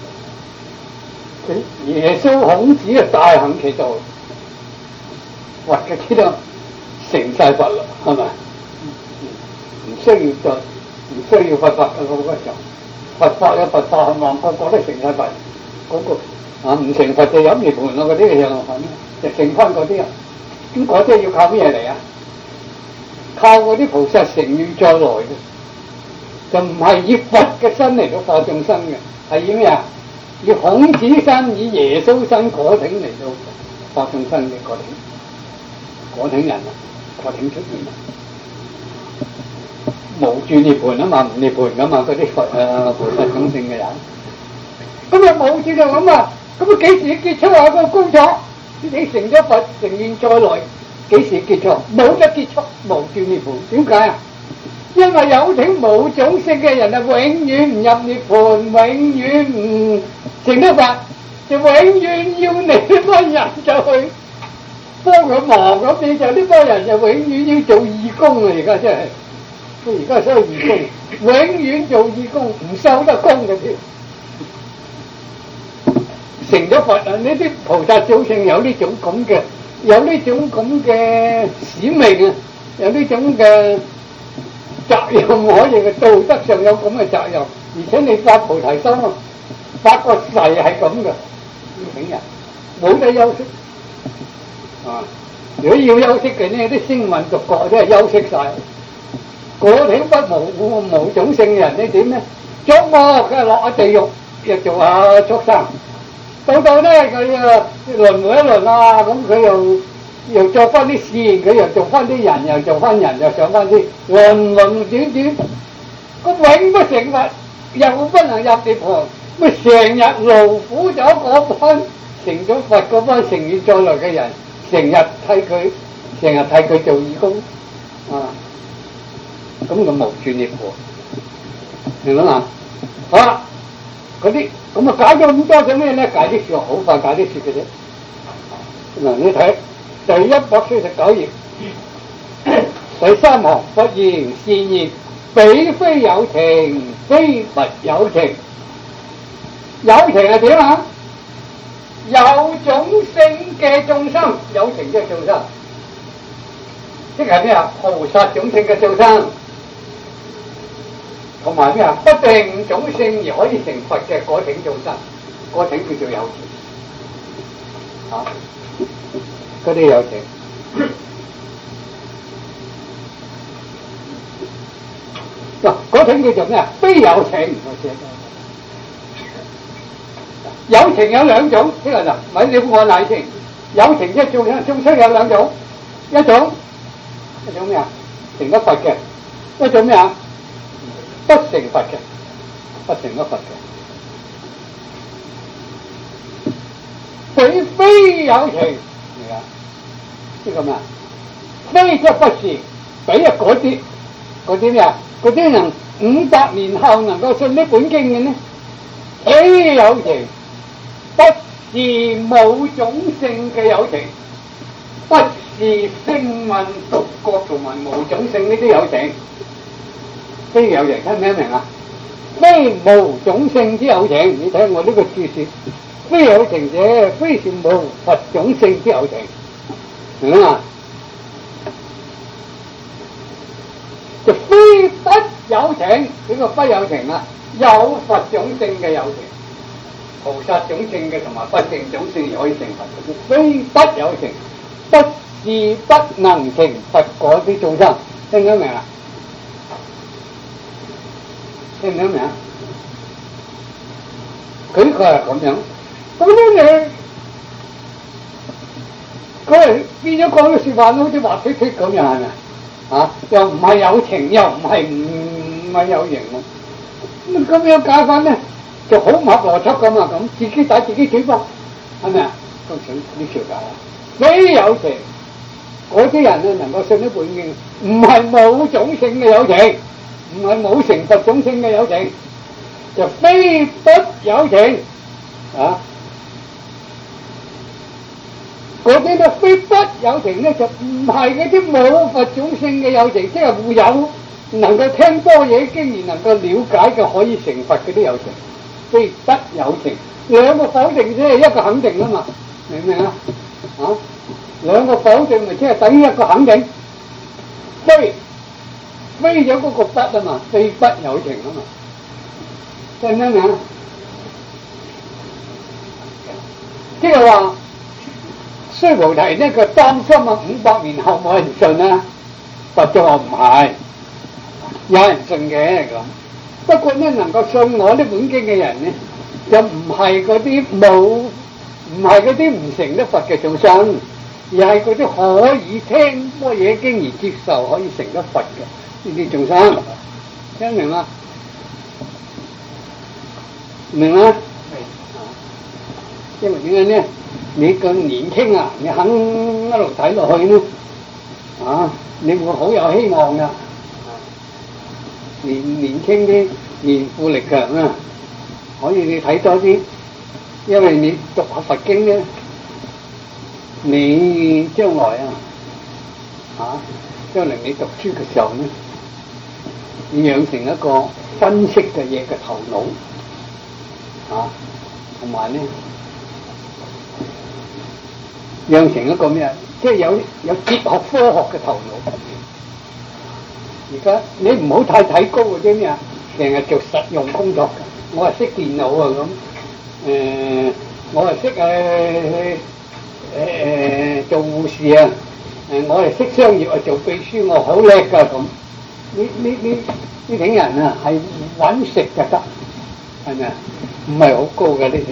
耶穌孔子啊大行其道，佛嘅知道成晒佛啦，係咪？唔需要再唔需要佛法嘅嗰個時候。佛法有佛法係嘛，個個都成晒佛，嗰、那個啊唔成佛就飲涅槃咯，嗰啲嘅嘢就剩翻嗰啲啊。咁嗰啲要靠咩嘢嚟啊？靠嗰啲菩薩成願再來嘅，就唔係以佛嘅身嚟到化眾生嘅，係以咩啊？以孔子身、以耶穌身果體嚟到化眾生嘅果體，果體人啊，果體出現啊！無住涅槃啊嘛，唔涅槃噶嘛，嗰啲佛啊菩薩種姓嘅人，咁啊冇住就咁啊，咁啊幾時結束啊？嗰個工作你成咗佛，成願再來，幾時結束？冇得結束，無住涅槃。點解啊？因為有情冇種姓嘅人啊，永遠唔入涅槃，永遠唔成得佛，就永遠要你呢班人就去幫佢忙咁，你就呢班人就永遠要做義工啊！而家真係。佢而家收義工，永遠做義工，唔收得工嘅添。成咗佛啊！呢啲菩薩種姓有呢種咁嘅，有呢種咁嘅使命啊，有呢種嘅責任可以嘅，道德上有咁嘅責任，而且你發菩提心啊，發個誓係咁嘅，要請人冇得休息啊！如果要休息嘅呢，啲聲聞獨覺真係休息晒。果體不無無種姓嘅人你點咧？捉魔佢係落下地獄，又做下畜生。到到咧佢啊輪迴一輪啊，咁佢又又做翻啲善，佢又做翻啲人，又做翻人，又上翻啲輪輪轉轉，佢永不成佛，又不能入涅槃，咪成日勞苦咗嗰班成咗佛嗰班成願再來嘅人，成日替佢，成日替佢做義工啊！咁就無住涅槃，明唔明啊？好啦，嗰啲咁啊解咗咁多咗咩咧？解啲說好快解啲說嘅啫。嗱，你睇第一百四十九頁第三行，佛言善言，彼非有情，非佛有情。有情係點啊？有種姓嘅眾生，有情即係眾生，即係咩啊？菩薩種姓嘅眾生。同埋咩啊？不定種姓而可以成佛嘅果體眾生，果體叫做有情，啊，嗰啲有情。嗱，果體叫做咩啊？非有情，我寫有情有兩種，即係嗱，咪你我乃情，有情即係眾生，眾生有兩種，一種一種咩啊？成得佛嘅，一種咩啊？不成佛嘅，不成咗佛嘅，彼非有情，係啊，即係咁啊，非即不是，比啊嗰啲嗰啲咩啊？嗰啲人五百年後能夠信呢本經嘅呢，非有情，不是冇種姓嘅有情，不是聲聞獨覺同埋無種姓呢啲有情。非有情，聽唔聽明啊？非無種姓之有情，你睇我呢個注釋，非有情者，非是無佛種姓之有情，明嘛？就非不有情，呢個不有情啊，有佛種姓嘅有情，菩薩種姓嘅同埋不淨種姓而可以成佛，非不有情，不是不能成佛嗰啲眾生，聽唔聽明啊？聽唔聽明啊？佢佢係咁樣，咁樣你佢變咗講嘅説話好似滑脫脫咁樣係咪啊？又唔係有情，又唔係唔係有形喎。咁咁樣解法咧，就好唔合邏輯噶嘛，咁自己打自己嘴巴，係咪啊？都想呢條解，非有情，嗰啲人咧能夠信得本經，唔係冇種性嘅有情，唔係冇成佛種性嘅有情，就非不有情啊！嗰啲咧非不有情咧，就唔係嗰啲冇佛種性嘅有情，即係會有能夠聽般若經而能夠了解嘅可以成佛嗰啲有情，非不有情。兩個否定即係一個肯定啊嘛，明唔明啊？啊，兩個否定咪即係等於一個肯定，非非咗嗰個不啊嘛，非不有情啊嘛，明唔明啊？即係話須菩提呢，佢擔心啊，五百年後冇人信啊，佛就話唔係，有人信嘅咁。不過呢，能夠信我呢本經嘅人呢，就唔係嗰啲冇，唔係嗰啲唔成得佛嘅眾生，而係嗰啲可以聽般若經而接受可以成得佛嘅呢啲眾生，聽明嗎？明嗎？因為點解呢？你咁年輕啊，你肯一路睇落去呢，啊，你會好有希望噶。年年輕啲，年富力強啊，可以你睇多啲，因為你讀下佛經咧，你將來啊，啊，將來你讀書嘅時候咧，你養成一個分析嘅嘢嘅頭腦，啊，同埋咧。養成一個咩啊？即係有有哲學科學嘅頭腦。而家你唔好太睇高嗰啲咩啊，成日做實用工作嘅。我係識電腦啊咁，誒、呃，我係識誒誒誒做護士啊，誒，我係識商業啊，做秘書，我好叻㗎咁。呢呢呢呢啲人啊，係揾食就得，係咪啊？唔係好高嘅呢啲。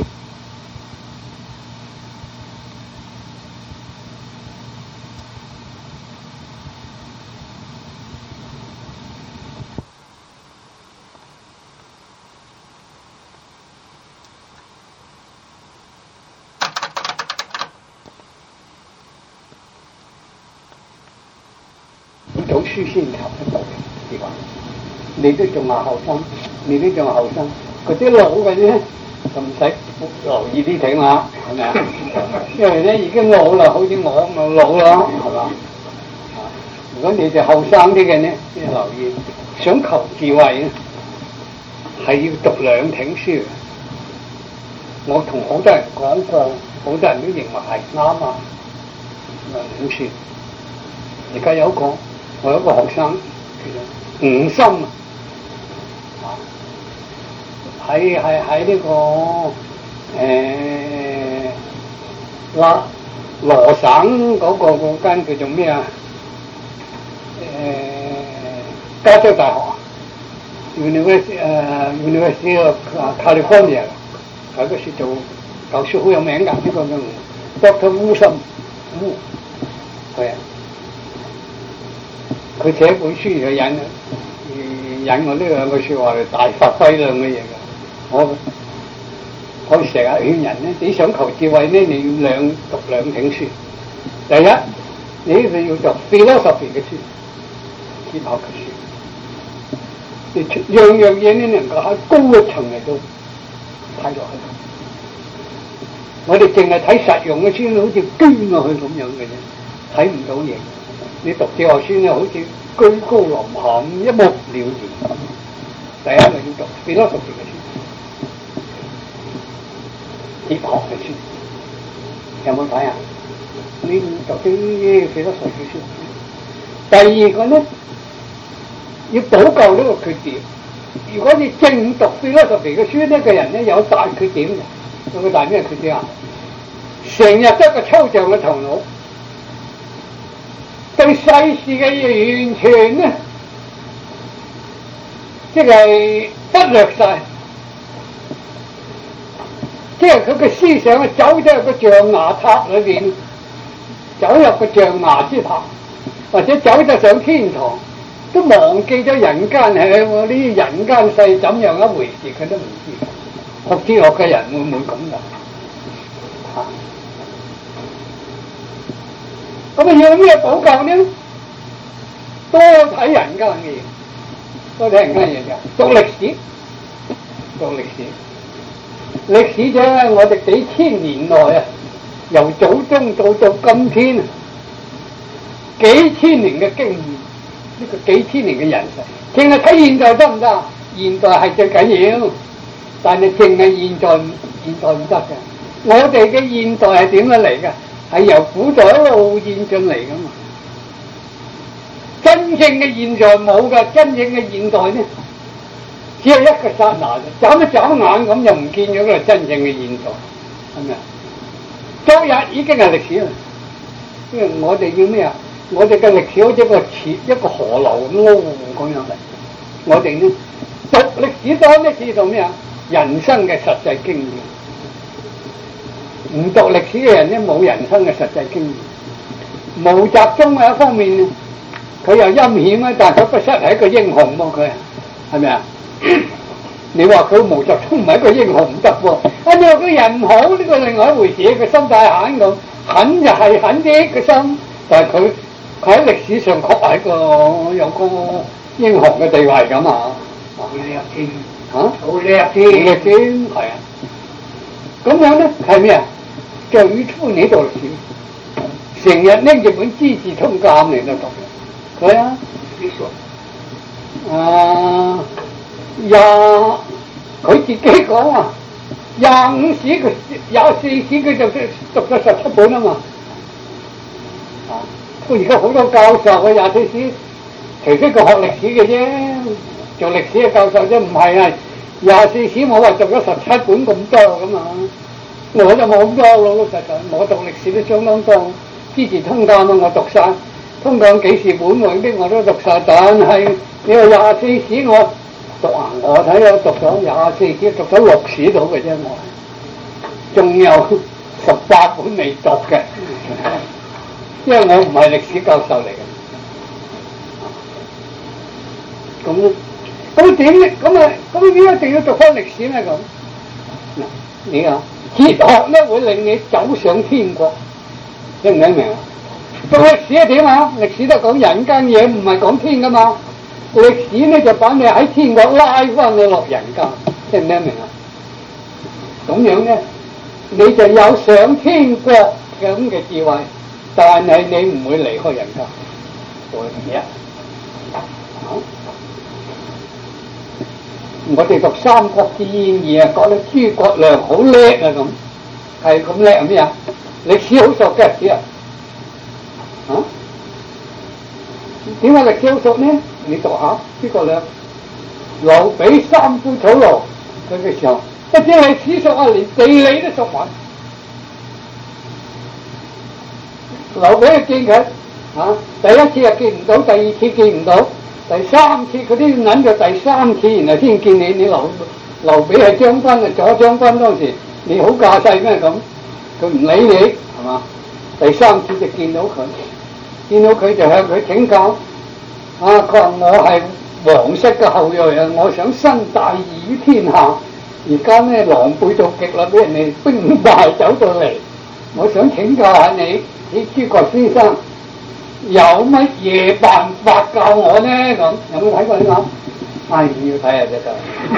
讀書先求得到嘅，你都仲係後生，你都仲係後生，嗰啲老嘅咧就唔使留意啲聽啦，係咪啊？因為咧已經老啦，好似我咁老啦，係嘛？如果你哋後生啲嘅咧，先留意，想求智慧咧，係要讀兩挺書。我同好多人講過，好多人都認為係啱啊，兩挺書。而家有一個。我有一個學生叫做吳心啊，喺喺喺呢個誒羅羅省嗰個嗰間叫做咩啊？誒加州大學啊 ，University 誒 University of California， 喺嗰時做教書好有名㗎，呢個叫 Doctor Wu Sim Wu，係啊。佢寫本書就引引我呢兩句説話嚟大發揮量嘅嘢嘅。我我成日勸人咧，你想求智慧咧，你要兩讀兩挺書。第一，你一定要讀 philosophy 嘅書，哲學嘅書。你樣樣嘢你能夠喺高一層嚟到睇落去。我哋淨係睇實用嘅書，好似捐落去咁樣嘅啫，睇唔到嘢。你讀哲學書咧，好似居高臨下，一目了然。第一就要讀 philosophy 嘅書，哲學嘅書，有冇睇啊？你讀啲 philosophy 嘅書。第二個咧，要補救呢個缺點。如果你正讀 philosophy 嘅書，呢個人咧有大缺點嘅，有個大咩缺點啊？成日得個抽象嘅頭腦。對世事嘅嘢完全咧，即係忽略晒，即係佢嘅思想啊走咗入個象牙塔裏邊， 走入個象牙之塔，或者走得上天堂，都忘記咗人間係呢啲人間世怎樣一回事，佢都唔知。學哲學嘅人會唔會咁噶？嚇！咁啊要咩補救呢？多睇人間嘅嘢，多睇人間嘢就讀歷史，讀歷史，歷史啫。我哋幾千年來啊，由祖宗到到今天，幾千年嘅經驗，呢個幾千年嘅人世，淨係睇現在得唔得？現在係最緊要，但係淨係現在，現在唔得嘅。我哋嘅現代係點樣嚟嘅？係由古代一路演進嚟噶嘛。真正嘅現在冇噶，真正嘅現代呢，只有一個剎那，眨一眨眼咁就唔見咗個真正嘅現在，係咪啊？昨日已經係歷史啦，因為我哋要咩啊？我哋嘅歷史好似一個池一個河流咁咁樣嚟。我哋呢讀歷史多咩知道咩啊？人生嘅實際經驗。唔讀歷史嘅人呢，冇人生嘅實際經驗。毛澤東嘅一方面呢，佢又陰險啊，但係佢不失係一個英雄喎，佢係咪啊？你話佢毛澤東唔係一個英雄唔得喎，啊你話佢人唔好呢個另外一回事，佢心太狠咁，狠就係狠啲個心，但係佢佢喺歷史上確係一個有個英雄嘅地位咁啊！好叻添嚇，好叻添，好叻添，係啊！咁樣咧係咩啊？最初呢度史，成日拎住本《資治通鑑》嚟度讀，係啊，呢個啊廿佢自己講啊，廿五史佢廿四史佢就讀咗十七本啊嘛。啊，佢而家好多教授嘅廿四史，除非佢學歷史嘅啫，做歷史嘅教授啫，唔係啊。廿四史我話讀咗十七本咁多㗎嘛，我就冇咁多老老實實，我讀歷史都相當多，《資治通鑑》啊我讀晒，通鑑幾時本嗰啲我都讀晒，但係你話廿四史我讀啊，我睇我讀咗廿四史，讀咗六史到嘅啫，我仲有十八本未讀嘅，因為我唔係歷史教授嚟嘅，咁。咁點咧？咁啊，咁點一定要讀翻歷史咧？咁嗱，你啊，哲學咧會令你走上天國，聽唔聽明啊？讀歷史係點啊？歷史都講人間嘢，唔係講天噶嘛。歷史咧就把你喺天國拉翻你落人間，聽唔聽明啊？咁樣咧，你就有上天國咁嘅智慧，但係你唔會離開人間。做嘢啊！我哋讀《三國志演義》啊，覺得諸葛亮好叻啊，咁係咁叻係咩啊？歷史好熟嘅歷史啊，啊？點解歷史好熟呢？你讀下諸葛亮、劉備三顧草廬佢嘅時候，不止歷史熟啊，連地理都熟埋。劉備見佢啊，第一次啊見唔到，第二次見唔到。第三次佢啲諗就第三次，然後先見你。你劉劉備係將軍啊，左將軍當時，你好架勢咩咁？佢唔理你係嘛？第三次就見到佢，見到佢就向佢請教。啊，佢話我係皇室嘅後裔啊，我想伸大義於天下。而家咧狼狽到極啦，俾人哋兵敗走到嚟，我想請教下你，你諸葛先生。有乜嘢辦法教我呢？咁有冇睇過呢個？唉，要睇下啫，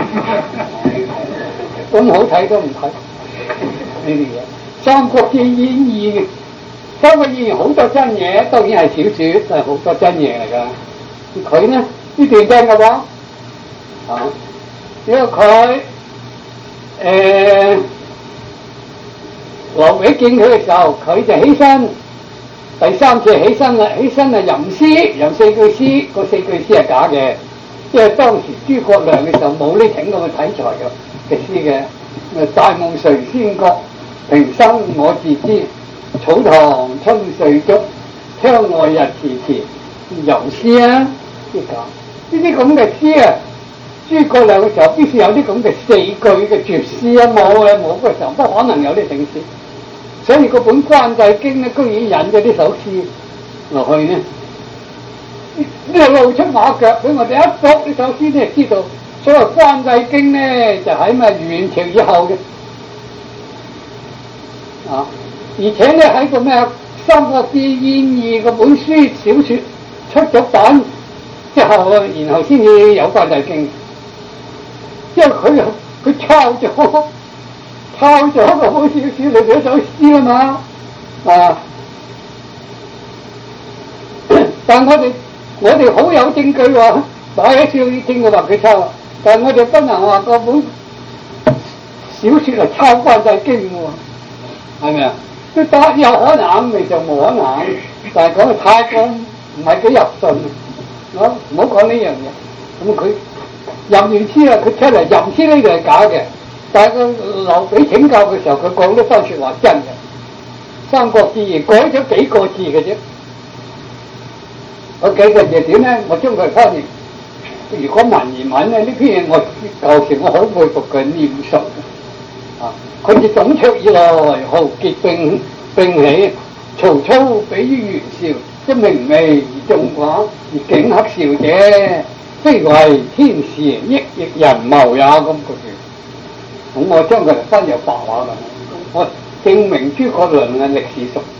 就咁好睇都唔睇呢啲嘢。《三國志演義》嘅《三國演義》好多真嘢，當然係小說，但係好多真嘢嚟噶。佢呢呢段真嘅喎，啊，因為佢誒劉備見佢嘅時候，佢就起身。第三次起身啦，起身啊吟詩，吟四句詩，嗰四句詩係假嘅，因為當時諸葛亮嘅時候冇呢種咁嘅題材嘅嘅詩嘅。誒，大夢誰先覺？平生我自知。草堂春睡足，窗外日遲遲。吟詩啊，呢個呢啲咁嘅詩啊，諸葛亮嘅時候必須有啲咁嘅四句嘅絕詩啊，冇嘅冇嘅時候不可能有呢種詩。 所以嗰本關帝經咧，居然引咗啲首詩落去呢，呢個露出馬腳俾我哋一讀呢首詩咧，知道所謂關帝經咧就喺咪元朝以後嘅啊，而且咧喺個咩《三國志演義》嗰本書小説出咗版之後啊，然後先至有關帝經，因為佢佢抄咗。抄咗個好少少嚟嘅一首詩啊嘛，啊！但我哋我哋好有證據話擺喺書裏聽佢話佢抄，但係我哋不能話嗰本小説係抄關帝經喎，係咪啊？都得有可能，未就冇可能，但係講得太過唔係幾入信，我唔好講呢樣嘢。咁佢吟完詩啊，佢出嚟吟詩呢度係假嘅。但係佢劉備請教嘅時候，佢講呢番説話真嘅，《三國志》改咗幾個字嘅啫。嗰幾個字點咧？我將佢翻譯。如果文言文咧，呢篇嘢我舊時我好佩服佢念述啊！佢自董卓以來，豪傑並並起，曹操比於袁紹，即明媚而眾寡，而景克紹者，非為天時，益亦人謀也。咁個字。咁我將佢嚟翻入白話啦，我證明諸葛亮嘅歷史熟。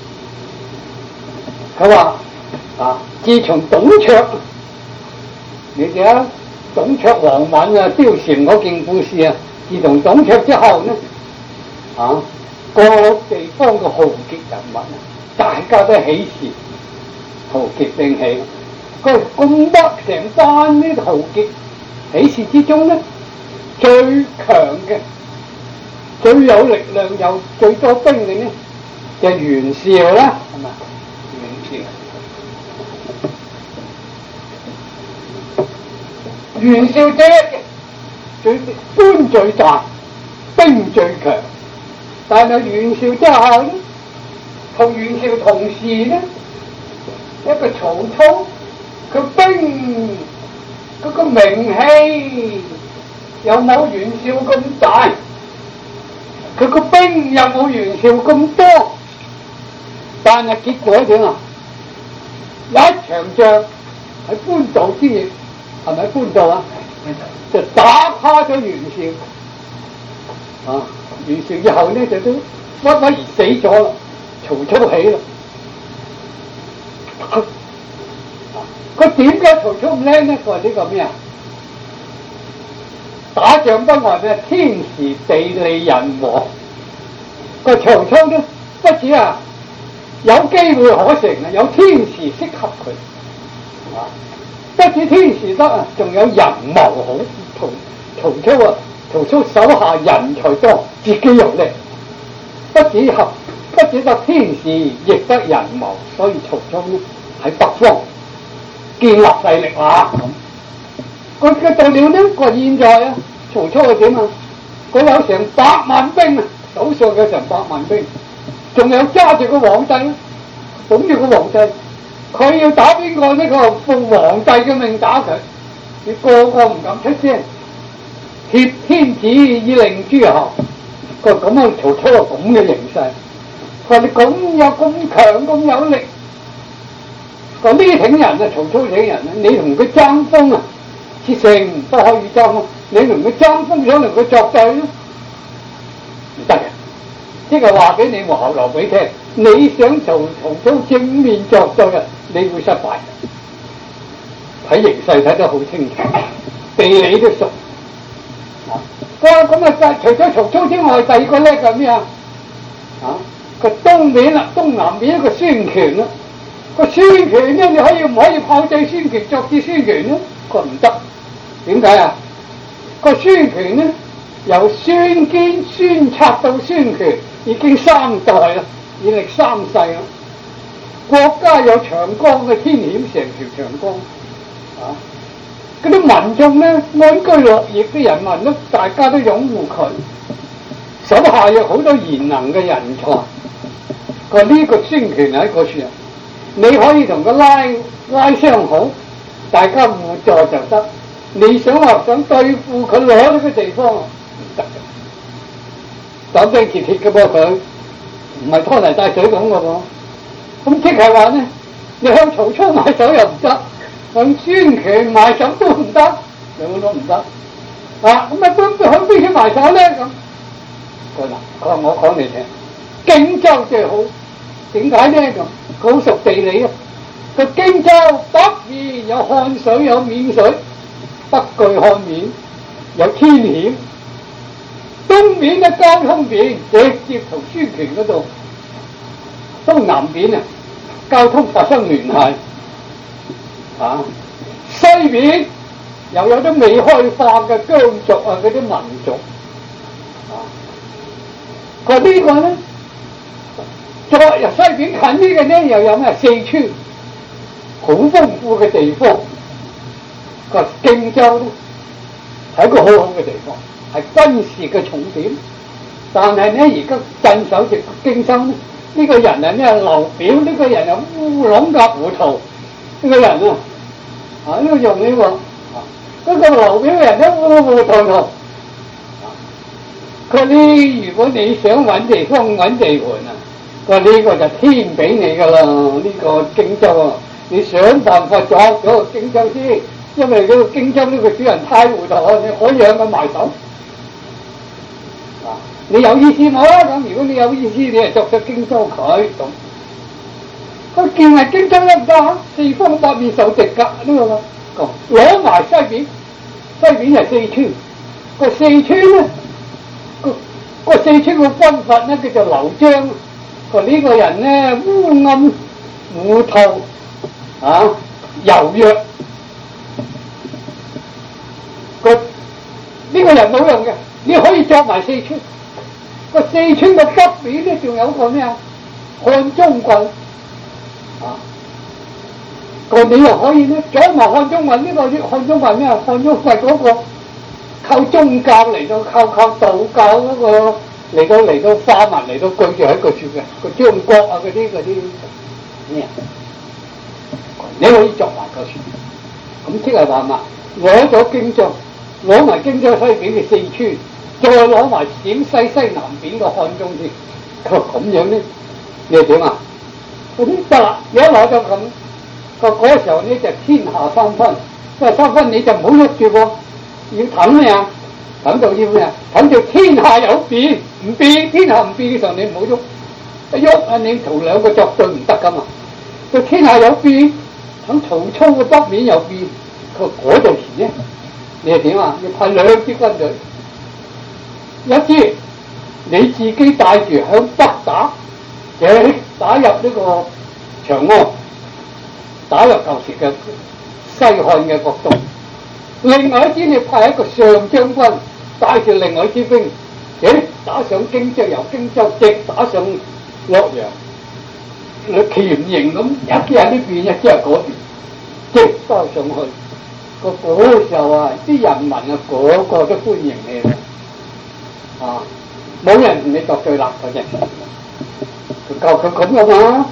佢話啊，自從董卓，你哋啊，董卓王敏啊，貂蟬嗰件故事啊，自從董卓之後呢，啊，各地方嘅豪傑人物啊，大家都喜事，豪傑並起。佢咁得成班呢豪傑喜事之中呢，最強嘅、最有力量、有最多兵嘅呢，就係袁紹啦，係咪？袁紹，袁紹最叻嘅，最官最大，兵最強。但係袁紹之後呢，同袁紹同時呢，一個曹操，佢兵嗰個名氣又冇袁紹咁大，佢個兵又冇袁紹咁多，但係結果點啊？有一場仗喺官渡之役，係咪官渡啊？就打垮咗袁紹，啊！袁紹以後呢就都屈屈而死咗啦，曹操起啦。佢點解曹操唔叻呢？佢話呢個咩啊？打仗不外咩？天時地利人和。個曹操呢，不止啊有機會可乘啊，有天時適合佢啊。不止天時得啊，仲有人謀好。曹曹操啊，曹操手下人才多，自己又叻，不止合，不止得天時，亦得人謀。所以曹操呢喺北方建立勢力啊咁。佢嘅到了呢個現在啊，曹操係點啊？佢有成百萬兵啊，手上有成百萬兵，仲有揸住個皇帝，捧住個皇帝，佢要打邊個呢？佢奉皇帝嘅命打佢，你個個唔敢出聲，挾天子以令諸侯。佢咁樣曹操係咁嘅形勢，佢話你咁有咁強咁有力，佢呢挺人啊，曹操挺人啊，你同佢爭鋒啊！切成不可以爭，你同佢爭鋒上嚟佢作對咯，唔得嘅。即係話俾你和後劉備聽，你想同曹操正面作對啊，你會失敗。睇形勢睇得好清楚，地理都熟。啊，哇咁啊！除咗曹操之外，第二個叻係咩啊？啊，個東面啦，東南面一個孫權啦。個孫權咧，你可以唔可以炮製孫權作戰孫權咧？佢唔得。點解啊？個孫權呢，由孫堅、孫策到孫權，已經三代啦，已歷三世啦。國家有長江嘅天險，成條長江啊！嗰啲民眾呢，安居樂業啲人民呢，大家都擁護佢，手下有好多賢能嘅人才。佢話呢個孫權喺嗰處啊，你可以同佢拉拉相好，大家互助就得。你想話想對付佢攞呢個地方唔得嘅，斬釘截鐵嘅噃佢， 唔係拖泥帶水咁嘅喎。咁即係話咧，你向曹操埋手又唔得，向孫權埋手都唔得，兩個都唔得。啊，咁啊都向邊個埋手咧？咁佢嗱，佢話我講你聽，荊州最好。點解咧？咁佢好熟地理啊！個荊州北面有漢水有沔水，北據漢沔，有天險；東面嘅交通便，直接同孫權嗰度；東南邊啊，交通發生聯繫。啊，西面又有啲未開化嘅疆族啊，嗰啲民族。啊，佢話呢個咧。再由西邊近啲嘅咧，又有咩四川，好豐富嘅地方。個荊州咧係一個好好嘅地方，係軍事嘅重點。但係咧，而家鎮守住荊州咧，呢、這個人啊咧劉表，呢、這個人啊烏龍夾糊塗，呢、這個人啊啊呢、這個用呢個啊嗰個劉表嘅人咧烏烏塗塗。佢呢，如果你想揾地方揾地盤啊，佢話呢個就天俾你噶啦，呢、這個荊州啊，你想辦法抓咗個荊州先，因為呢個荊州呢個主人太糊塗，你可以讓佢埋手。啊，你有意思冇啊？咁如果你有意思，你係作咗荊州佢咁。佢見係荊州得唔得啊？四方八面受敵噶呢個咁，攞埋西邊，西邊係四川，個四川咧。個四川嘅軍閥咧叫做劉璋，個呢個人咧烏暗糊塗啊柔弱，個呢、這個人冇用嘅，你可以作埋四川。個四川嘅北面咧仲有個咩啊漢中郡啊，個你又可以咧作埋漢中郡。呢、這個漢中郡咩啊？漢中郡嗰個。靠宗教嚟到，靠靠道教嗰個嚟到嚟到化民嚟到居住喺個處嘅個張國啊嗰啲嗰啲咩？你可以作埋個處，咁即係話嘛，攞咗荊州，攞埋荊州西邊嘅四川，再攞埋陝西西南邊嘅漢中添，佢咁樣咧，你係點啊？嗰啲得啦，你一攞咗咁，個嗰時候咧就天下三分，即係三分你就唔好喐住喎。要等咩啊？等到要咩啊？等到天下有變，唔變天下唔變嘅時候，你唔好喐，一喐啊你同兩個作對唔得噶嘛。到天下有變，等曹操嘅北面有變，佢嗰陣時咧，你係點啊？要派兩支軍隊，一支你自己帶住向北打，誒打入呢個長安，打入舊時嘅西漢嘅國都。另外一支你派一個上將軍帶住另外一支兵，誒打上荊州，由荊州直打上洛陽，你鉗形咁一支喺呢邊，一支喺嗰邊，直包上去。個嗰時候啊，啲人民啊個個都歡迎你啊，冇人同你作對啦嗰陣，佢教佢咁噶嘛。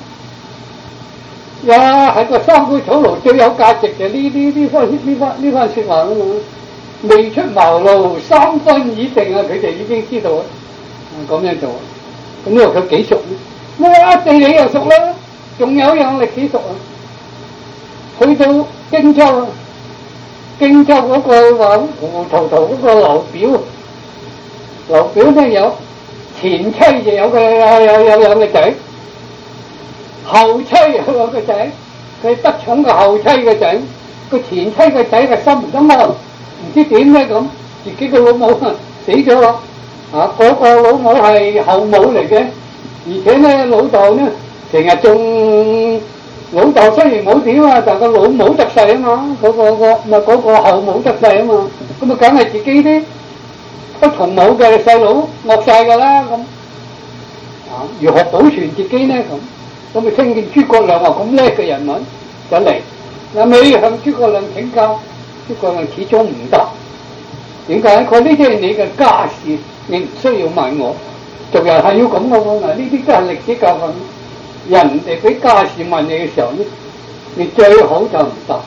呀，喺個三顧草廬最有價值嘅呢呢呢番呢番呢番説話啊嘛，未出茅廬三分已定啊！佢哋已經知道啊，咁樣做，咁你話佢幾熟咧？哇，地理又熟啦，仲有樣歷史熟啊！去到荊州啊，荊州嗰個話糊糊塗塗嗰個劉表，劉表咧有前妻就有個有有有有個仔。後妻有個仔，佢得寵個後妻嘅仔，個前妻嘅仔嘅心唔得嘛，唔知點咧咁，自己個老母死咗咯，啊嗰、那個老母係後母嚟嘅，而且咧老豆咧成日仲老豆雖然冇點啊，但個老母得勢啊嘛，嗰、那個個咪嗰個後母得勢啊嘛，咁啊梗係自己啲不同母嘅細佬惡晒噶啦咁，啊如何保存自己咧咁？咁咪聽見諸葛亮話咁叻嘅人物就嚟，有尾向諸葛亮請教，諸葛亮始終唔得。點解？佢呢啲係你嘅家事，你唔需要問我。做人係要咁嘅喎，嗱呢啲都係歷史教訓。人哋俾家事問你嘅時候咧，你最好就唔答。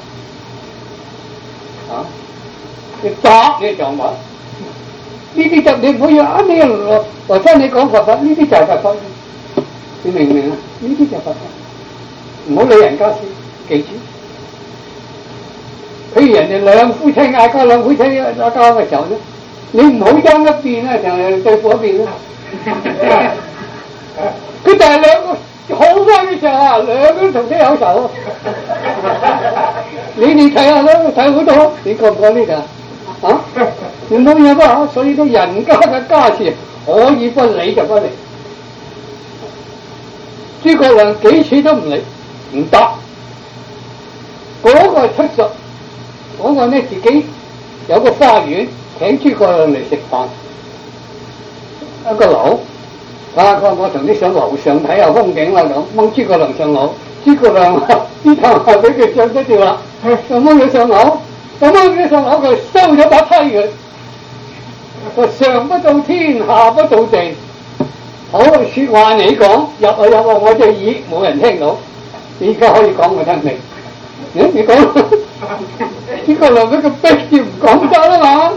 啊，你答你就話，呢啲就你唔好要啊！你羅羅生你講佛法，呢啲就係佛法。 你明唔明啊？呢啲就佛法，唔好理人家先，記住。譬如人哋兩夫妻嗌交，兩夫妻嗌交嘅時候咧，你唔好爭一邊咧，就係對付一邊啦。佢就係兩個好翻嘅時候啊，兩個同啲有仇。你哋睇下啦，睇好多，你覺唔覺呢個？啊？你冇嘢啦，所以都人家嘅家事可以不理就不理。諸葛亮幾次都唔理，唔得。嗰、那個出術，嗰、那個呢自己有個花園，請諸葛亮嚟食飯。一個樓，啊！佢話我同你上樓上睇下風景啦咁，掹諸葛亮上樓。諸葛亮呢頭係俾佢上咗條啦，就掹佢上樓，就掹佢上樓，佢收咗把梯佢。佢上不到天，下不到地。好說話你講，入啊入啊，我隻耳冇人聽到。你而家可以講我聽未？嗯，你講。諸葛亮俾佢逼住唔講得啦嘛，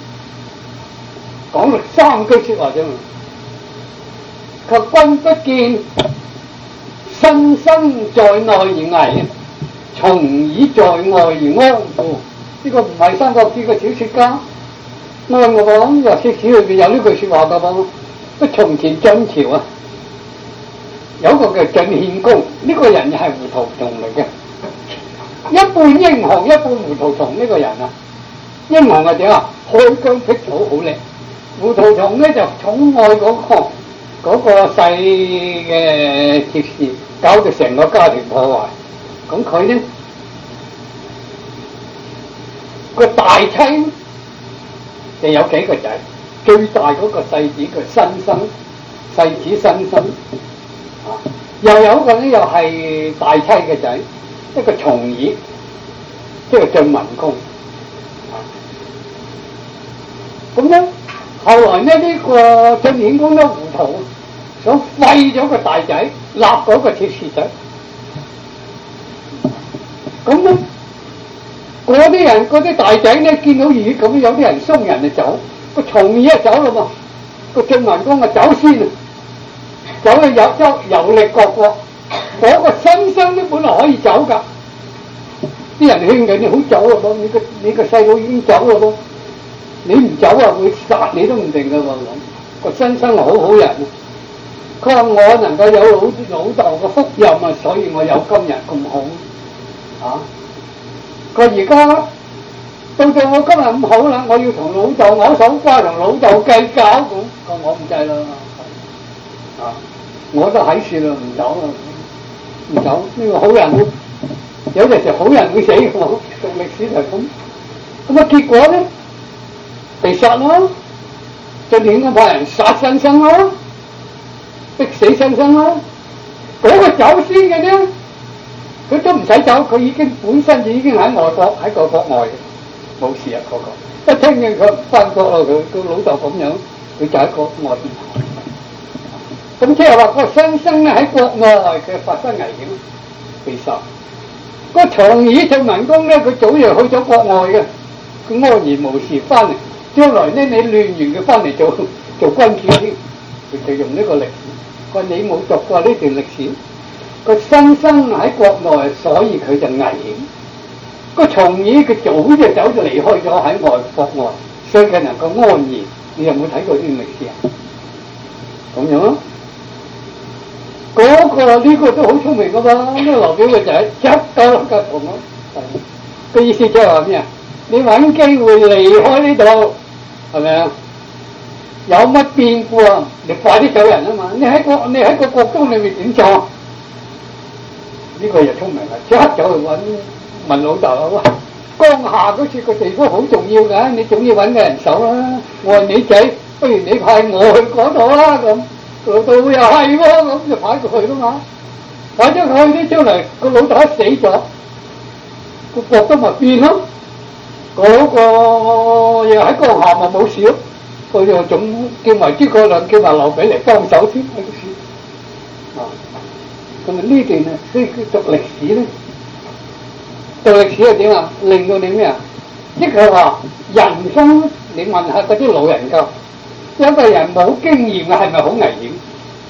講咗三句說話啫嘛。佢君不見，身生在內而危，從以在外而安乎？呢個唔係三國志嘅小說家。啱我講，又歷史裏邊有呢句說話噶噃。不從前晉朝啊，有一個叫晉獻公，呢、這個人係糊塗蟲嚟嘅，一半英雄一半糊塗蟲。呢個人啊，英雄係點啊？開疆闢土好叻，糊塗蟲咧就寵愛嗰、那個。嗰個細嘅妾侍，搞到成個家庭破壞。咁佢呢個大妻就有幾個仔，最大嗰個細子叫申生，細子申生。啊，又有一個呢又係大妻嘅仔，一個重耳，即係晉文公。啊，咁呢。後來呢呢、這個晉獻公都糊塗，想廢咗個大仔，立嗰個妾侍仔。咁咧，嗰啲人嗰啲大仔咧見到魚咁，有啲人鬆人就走，個重耳一走啦嘛，個晉文公啊走先啊，走去有州遊歷各國。嗰、那個申生都本來可以走噶，啲人勸佢你好走啊，你個你個細佬已經走啦噃。你唔走啊，會殺你都唔定噶喎。咁個申生好好人，佢話我能夠有老老豆嘅福蔭啊，所以我有今日咁好啊。佢而家到到我今日咁好啦，我要同老豆我手瓜同老豆計較咁，佢我唔制啦。啊，我都喺樹啦，唔走啦，唔走呢、這個好人，有陣時好人會死嘅，讀歷史就係咁。咁啊，結果咧？被殺咯，晉獻公派人殺申生咯，逼死申生咯。嗰、那個走先嘅啫，佢都唔使走，佢已經本身就已經喺外國喺個國外嘅，冇事啊嗰、那個。一聽見佢翻國咯，佢個老豆咁樣，佢就喺國外邊。咁即係話個申生咧喺國外嘅發生危險，被殺。個重耳晉文公咧，佢早就去咗國外嘅，佢安然無事翻嚟。將來呢，你亂完佢翻嚟做做君主添，佢就用呢個歷史。佢話你冇讀過呢段歷史，個申生喺國內，所以佢就危險。個重耳佢早就走就離開咗喺外國外，所以佢能夠安然。你有冇睇過呢段歷史啊？咁樣咯，嗰、那個呢、這個都好聰明噶嘛，呢、這個劉表嘅仔一鳩一同咯。個意思即係話咩啊？你揾機會離開呢度，係咪啊？有乜變故啊？你快啲走人啊嘛！你喺個你喺個國中裏面點做？呢、這個又聰明啦，即刻走去揾問老豆啊！喂，江夏嗰次個地方好重要㗎，你總要揾個人手啦。我話你仔，不如你派我去嗰度啦咁。老豆又係喎，咁就派佢去啦嘛。派咗佢去啲出嚟，個老豆一死咗，個國都咪變咯。嗰、那個又喺江夏咪冇事咯，佢又總叫埋諸葛亮，叫埋劉備嚟幫手添，冇事。啊，咁啊呢段啊，所以讀歷史咧，讀歷史係點啊？令到你咩啊？即係話人生，你問下嗰啲老人家，一個人冇經驗嘅係咪好危險？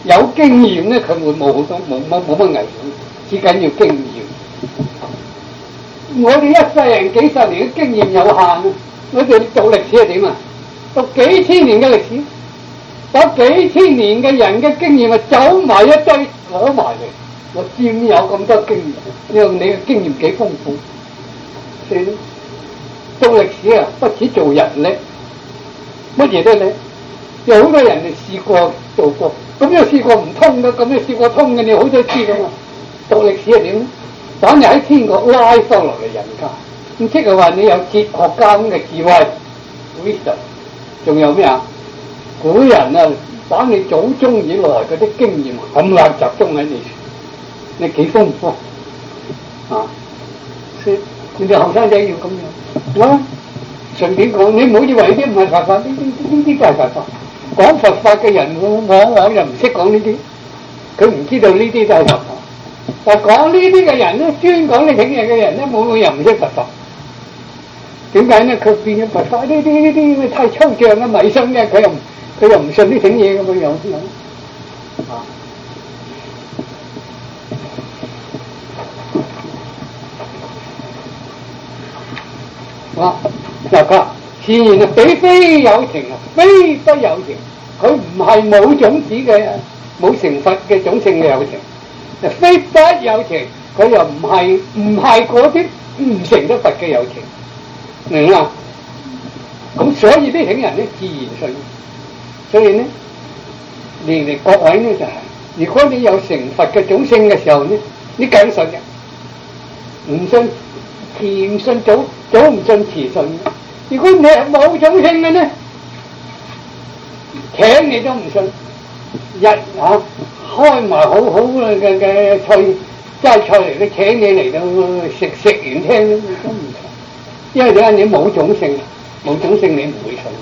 有經驗咧，佢會冇好多冇乜冇乜危險，只緊要經驗。我哋一世人幾十年嘅經驗有限，我哋讀歷史係點啊？讀幾千年嘅歷史，有幾千年嘅人嘅經驗啊，走埋一堆攞埋嚟，我佔有咁多經驗，因為你嘅經驗幾豐富。所以讀歷史啊，不止做人叻，乜嘢都叻。有好多人哋試過做過，咁又試過唔通嘅，咁又試過通嘅，你好多知噶嘛。讀歷史係點咧？反而喺天國拉翻落嚟人間，咁即係話你有哲學家咁嘅智慧 wisdom， 仲有咩啊？古人啊，把你祖宗以來嗰啲經驗咁樣集中喺你，你幾豐富啊？所以你哋後生仔要咁樣。我順便講，你唔好以為呢啲唔係佛法，呢啲呢啲都係佛法。講佛法嘅人往往又唔識講呢啲，佢唔知道呢啲都係佛法。但係講呢啲嘅人咧，專講呢啲嘢嘅人咧，冇個人唔識佛法。點解咧？佢變咗佛法呢啲呢啲太抽象嘅迷信嘅，佢又佢又唔信呢啲嘢咁嘅樣先啊！啊，嗱佢自然啊，比非有情啊，非不有情，佢唔係冇種子嘅，冇成佛嘅種性嘅有情。非不有情，佢又唔係唔係嗰啲唔成得佛嘅有情，明嘛？咁所以呢種人咧自然信，所以咧，你哋各位咧就係、是，如果你有成佛嘅種性嘅時候咧，你梗信嘅，唔信遲唔信早，早唔信遲信嘅。如果你係冇種性嘅咧，請你都唔信，日啊！開埋好好嘅嘅菜齋菜嚟，你請你嚟到食，食完聽都唔信，因為點解？你冇種性，冇種性你唔會信。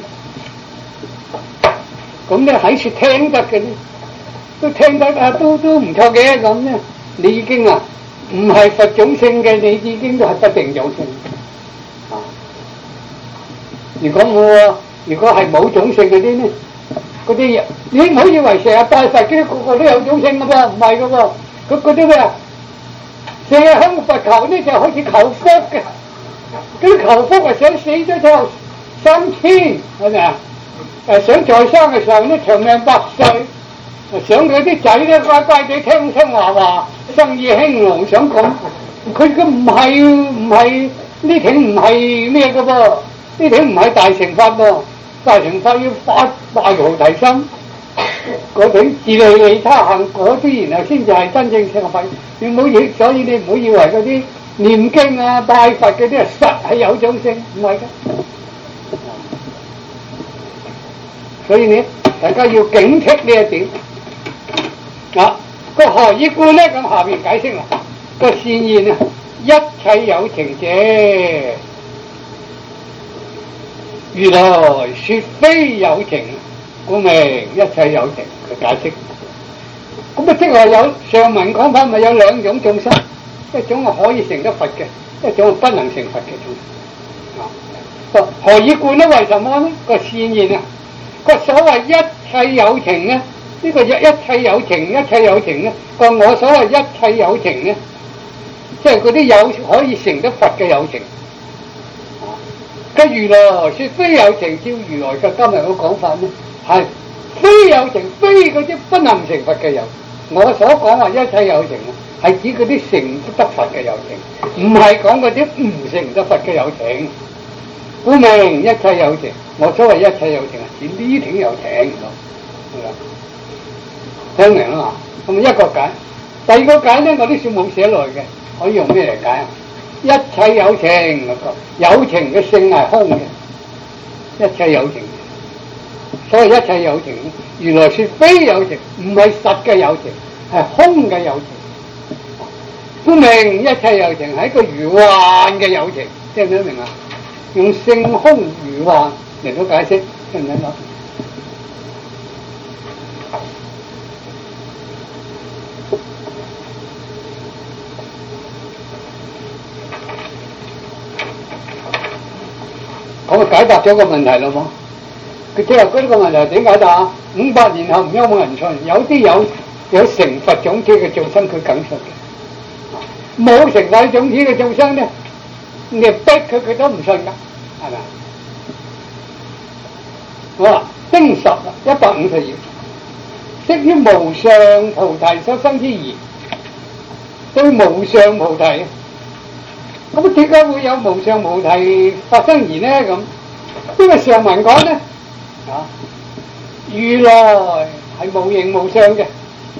咁你喺處聽得嘅咧，都聽得啊，都都唔錯嘅咁咧，你已經啊唔係佛種性嘅，你已經都係不定有性。啊！如果我如果係冇種性嗰啲咧？嗰啲嘢，你唔好以為成日拜佛嗰啲個個都有種性噶噃，唔係噶噃。佢嗰啲咩啊？成日向佛求呢，就好似求福嘅。嗰啲求福啊，想死咗之後升天，係咪啊？誒，想在生嘅時候呢，長命百歲。想佢啲仔咧乖乖地聽聽話話，生意興隆，想咁。佢佢唔係唔係呢挺唔係咩噶噃？呢挺唔係大乘法噃。大乘法要發大菩提心，嗰種自利利他行嗰啲，然後先至係真正成佛。你唔好以，所以你唔好以為嗰啲念經啊、拜佛嗰啲啊，實係有種性，唔係嘅。所以你大家要警惕呢一點。啊，個何以故咧？咁下邊解釋啦。個善言啊，一切有情者，如來說非有情，故名一切有情。佢解釋，咁啊即係有上文講法，咪有兩種眾生，一種係可以成得佛嘅，一種係不能成佛嘅眾生。啊，何以故呢？為什麼呢？個善言啊，個所謂一切有情呢？呢個一一切有情，一切有情呢？個我所謂一切有情呢？即係嗰啲有可以成得佛嘅有情。嘅如來說非有情，照如來嘅今日嘅講法呢，係非有情，非嗰啲不能成佛嘅有情。我所講話一切有情啊，係指嗰啲成得佛嘅有情，唔係講嗰啲唔成得佛嘅有情。故名一切有情，我所謂一切有情係指呢挺有情咯。聽明啦嘛？咁一個解，第二個解呢，我啲書冇寫落嘅，可以用咩嚟解啊？一切有情，有情嘅性係空嘅，一切有情，所謂一切有情，原來說非有情，唔係實嘅有情，係空嘅有情。故名一切有情係一個如幻嘅有情，聽唔聽明啊？用性空如幻嚟到解釋，聽唔聽到？咁啊解答咗個問題咯， 佢即係嗰個問題點解答？五百年後唔有冇人信，有啲有有成佛種子嘅眾生佢梗信嘅，冇成佛種子嘅眾生咧，你逼佢佢都唔信噶，係咪？好啦，經十一百五十頁，即於無上菩提所生之義，對無上菩提，咁點解會有無上菩提發生義呢？咁呢個上文講咧，啊，如來係無形無相嘅，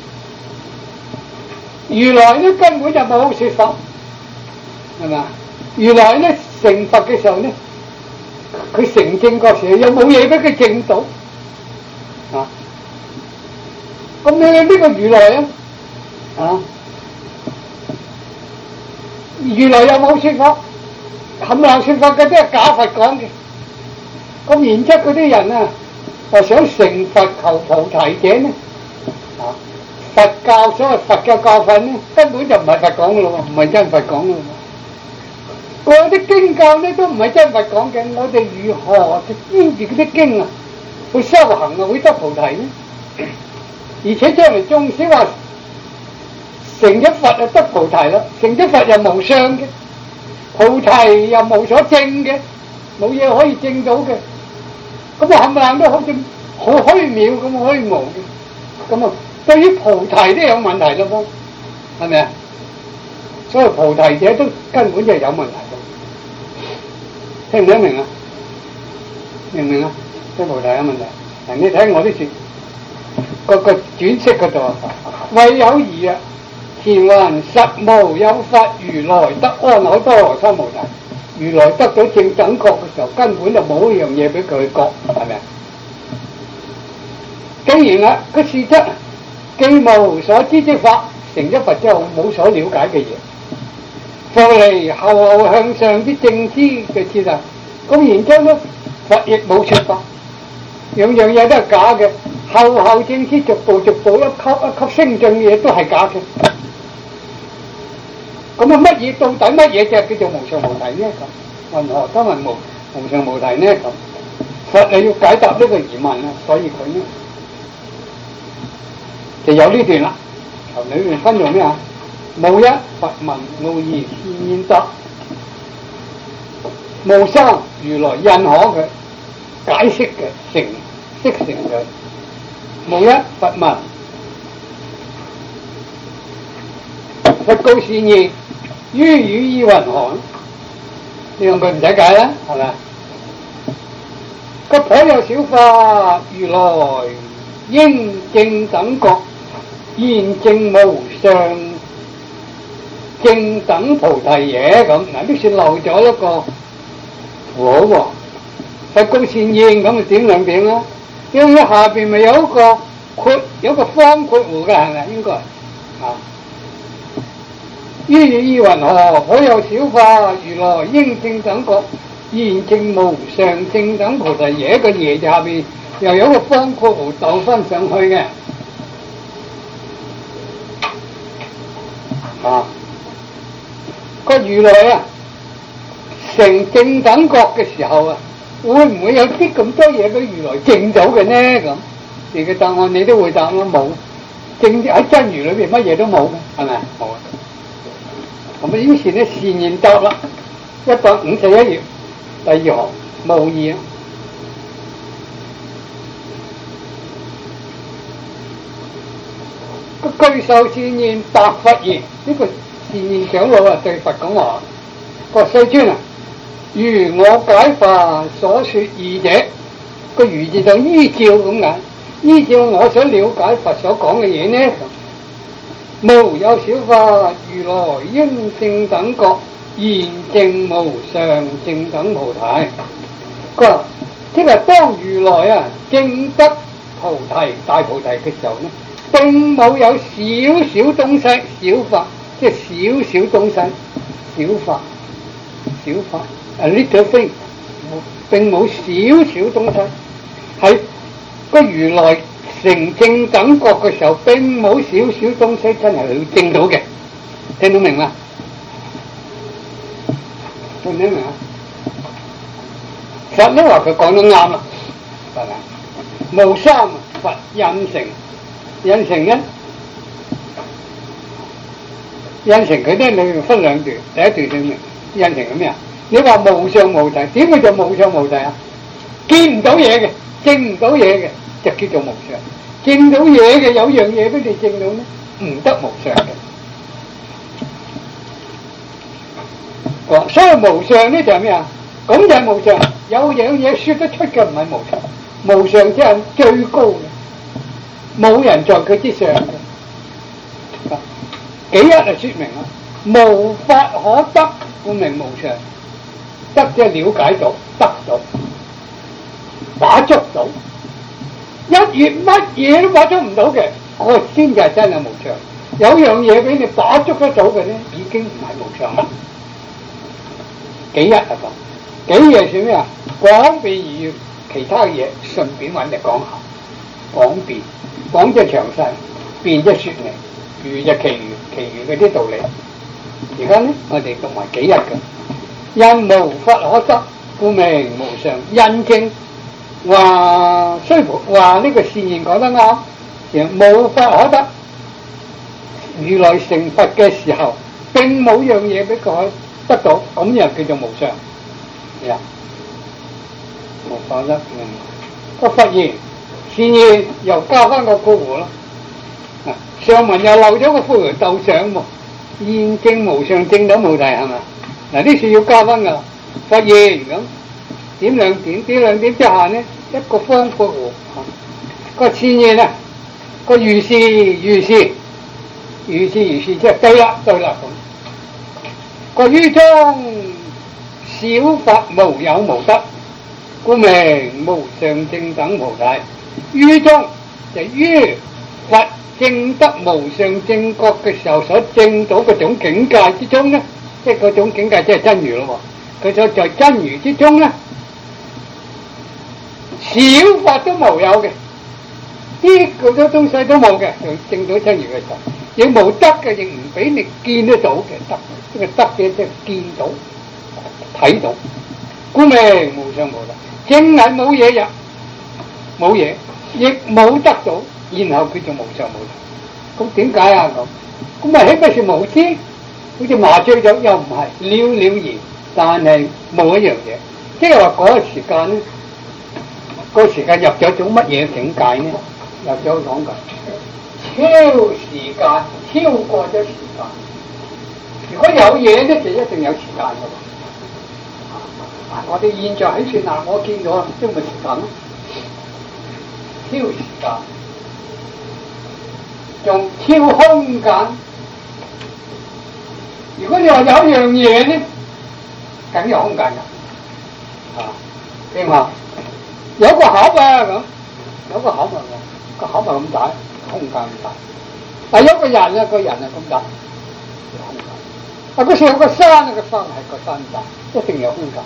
如來咧根本就冇說法，係咪啊？如來咧成佛嘅時候咧，佢成正覺時又冇嘢俾佢證到，啊，咁你呢個如來啊，啊，如來又冇說法，冚唪唥說法嘅都係假佛講嘅，咁然之後嗰啲人啊，就想成佛求菩提者呢，啊，佛教所謂佛教教訓呢，根本就唔係佛講嘅咯，唔係真佛講嘅。嗰啲經教咧都唔係真佛講嘅，我哋如何去堅持嗰啲經啊，去修行啊，會得菩提呢？而且將來縱使話成咗佛就得菩提啦，成咗佛又無相嘅，菩提又無所證嘅，冇嘢可以證到嘅，咁啊冚唪唥都好似好虛渺咁虛無嘅，咁啊對於菩提都有問題咯噃，係咪啊？所以菩提者都根本就有問題。聽唔聽明啊？明唔明啊？即係菩提有問題。嗱，你睇我啲字，個個轉釋嗰度啊，謂有二啊，前云實無有法如來得阿耨多羅三菩提。如來得到正等覺嘅時候，根本就冇一樣嘢俾佢覺，係咪啊？既然啊，個事質既無所知之法，成咗佛之後冇所了解嘅嘢。就嚟後後向上啲正知嘅設立，咁然之後咧，佛亦冇說法，樣樣嘢都係假嘅。後後正知逐步逐步一級一級升進嘅嘢都係假嘅。咁啊，乜嘢到底乜嘢就叫做無上菩提呢？咁云何得云無無上菩提呢？咁佛你要解答呢個疑問啊，所以佢呢就有呢段啦。頭裏面分做咩啊？無一佛問，無二善現答，無三如來印可佢解釋嘅成釋成佢。無一佛問，佛告善言：於語意云何？呢兩句唔使解啦，係咪？個頗有小法，如來應正等覺，現正無上正等菩提耶。咁嗱，呢處漏咗一個符號喎，佛告善言咁就點兩點啦，因為下邊咪有一個括，有一個方括弧嘅，係咪應該啊？於語意云何？頗有小法，如來應正等覺，現正無上正等菩提耶。一個耶下邊又有一個方括弧逗翻上去嘅啊。個如來啊，成正等覺嘅時候啊，會唔會有啲咁多嘢俾如來證到嘅呢？咁你嘅答案你都會答啦，冇。正喺真如裏邊乜嘢都冇嘅，係咪？冇啊。咁啊，於是咧善現答啦，一百五十一頁第二行無二啊。個具受善現白佛言，呢個善現長老啊對佛講話：個世尊啊，如我解法所說義者，個如字就依照咁解，依照我所了解佛所講嘅嘢呢，無有小法，如來應正等覺，現正無上正等菩提。佢話即係當如來啊證得菩提大菩提嘅時候呢，並冇有少少東西小法，即係少少東西小法小法啊 little thing， 並冇少少東西喺個如來成正等覺嘅時候，並冇少少東西真係去證到嘅。聽到明嗎？聽唔聽明啊？佛咧話佢講得啱啦，係咪？ 無三佛印成，印成咧，印成佢咧，你分兩段，第一段叫咩？印成係咩啊？你話無上無體，點解就無上無體啊？見唔到嘢嘅，證唔到嘢嘅，就叫做無上；證到嘢嘅，有樣嘢俾你證到咧，唔得無上嘅。所以無上咧就係咩啊？咁就係無上，有樣嘢說得出嘅唔係無上，無上即係最高嘅，冇人在佢之上嘅。幾日就說明啦，無法可得，故名無上。得即係了解到、得到、把捉到，一月乜嘢都把捉唔到嘅，嗰先就係真係無上。有樣嘢俾你把捉得到嘅咧，已經唔係無上啦。幾日啊講，幾日算咩啊？廣辯而要其他嘢，順便揾嚟講下。廣辯，講即係詳細，辯即係說明，如就其餘，其餘嗰啲道理。而家咧，我哋讀埋幾日嘅。因無法可得，故名無上。印證話須菩話呢個善言講得啱，無法可得。如來成佛嘅時候，並冇樣嘢俾佢得到，咁又叫做無上。呀，無法得。嗯，個佛言善言又加翻個括弧咯。啊，上文又漏咗個括弧鬥上喎，現證無上證到無題係咪？嗱，呢處要加分噶，佛言咁點兩點，點兩點之下呢，一個方括弧，個善言啊，個如是如是如是如是，即係對啦對啦咁。個於中小法無有無得，故名無上正等菩提。於中就於佛證得無上正覺嘅時候所證到嗰種境界之中呢，即係嗰種境界即係真如咯。佢所在真如之中咧，小法都無有嘅，啲好多東西都冇嘅，就證到真如嘅時候，亦無得嘅，亦唔俾你見得到嘅得，呢個得嘅即係見到睇到，故名無上無得，淨係冇嘢入，冇嘢，亦冇得到，然後佢就無上無得。咁點解啊？咁咁咪豈不是無知？好似麻醉咗又唔係了了然，但係冇一樣嘢，即係話嗰個時間咧，嗰個時間入咗種乜嘢境界呢？入咗講緊超時間，超過咗時間。如果有嘢咧，就一定有時間噶喎。我哋現在喺算嗱，我見到都冇時間咯，超時間，仲超空間。如果你話有一樣嘢咧，梗有空間噶，啊，聽話有個盒啊咁，有個盒啊，個盒啊咁大，空間咁大。但有個人啊，個人啊咁大，有空間。啊，嗰時有個山啊，個山係個山大，一定有空間。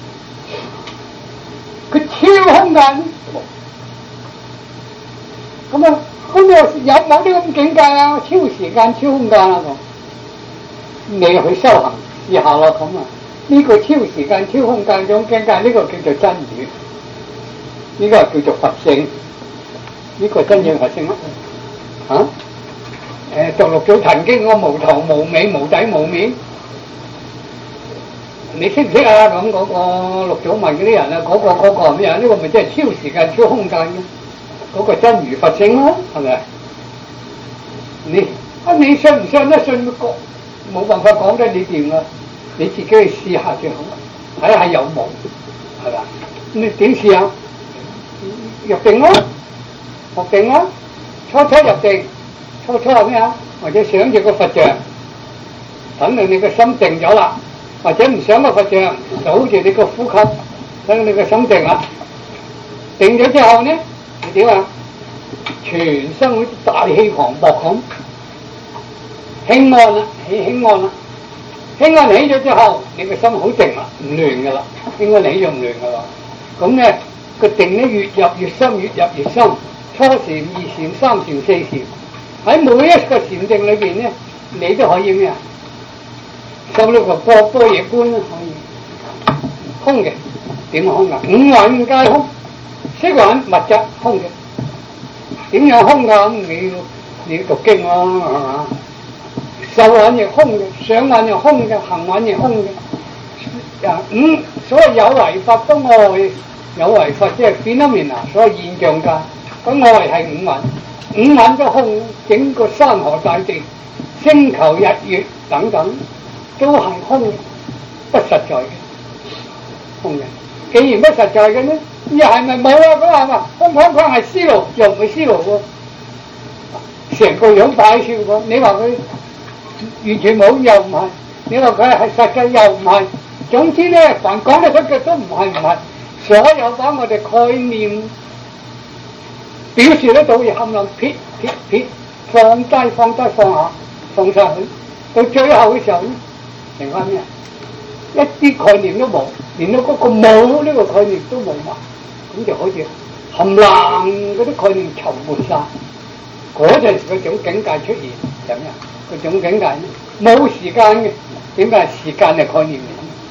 佢超空間咁啊，咁你有冇啲咁境界啊？超時間、超空間啊咁。你去修行試下咯，咁啊，呢個超時間、超空間種境界，呢個叫做真語，呢個叫做佛性，呢個真正佛性咯。啊，誒，讀六祖壇經個無頭無尾無底無面，你識唔識啊？咁嗰個六祖問嗰啲人啊，嗰個嗰個係咩啊？呢個咪即係超時間、超空間嘅嗰個真如佛性咯，係咪？你啊，你信唔信得信個？冇辦法講得你掂啦，你自己去試下最好，睇下有冇，係嘛？你點試啊？入定咯，學定咯，初初入定，初初係咩啊？或者想住個佛像，等到你個心定咗啦，或者唔想個佛像，數住你個呼吸，等你個心定啦，定咗之後呢，你點啊？全身好似大氣磅礴咁。輕安啦，起輕安啦，輕安起咗之後，你個心好定啦，唔亂噶啦，輕安起就唔亂噶啦。咁咧個定咧越入越深，越入越深。初禪、二禪、三禪、四禪，喺每一個禪定裏邊咧，你都可以咩啊？收呢個般般若觀啦，可以空嘅，點空啊？五蘊皆空， 色蘊物質空嘅，點樣空㗎？咁你要你要讀經咯，係嘛？受蘊亦空嘅，想蘊又空嘅，行蘊亦空嘅。啊五所謂有為法不外，有為法即係變咗面啊！所謂現象界，咁外係五蘊，五蘊都空，整個山河大地、星球日月等等都係空嘅，不實在嘅空嘅。既然不實在嘅呢，又係咪冇啊？咁係嘛？空空空係思路，又唔係思路喎。成個樣擺笑過，你話佢完全冇又唔係，你話佢係實際又唔係。總之咧，凡講得出嘅都唔係唔係，所有把我哋概念表示得到，又冚唪唥撇撇撇放低放低放下放晒佢，到最後嘅時候咧，剩翻咩？一啲概念都冇，連到嗰個冇呢個概念都冇埋，咁就好似冚唪唥嗰啲概念沉沒晒。嗰陣時嗰種境界出現，點呀？嗰種境界冇時間嘅，點解係時間嘅概念嚟？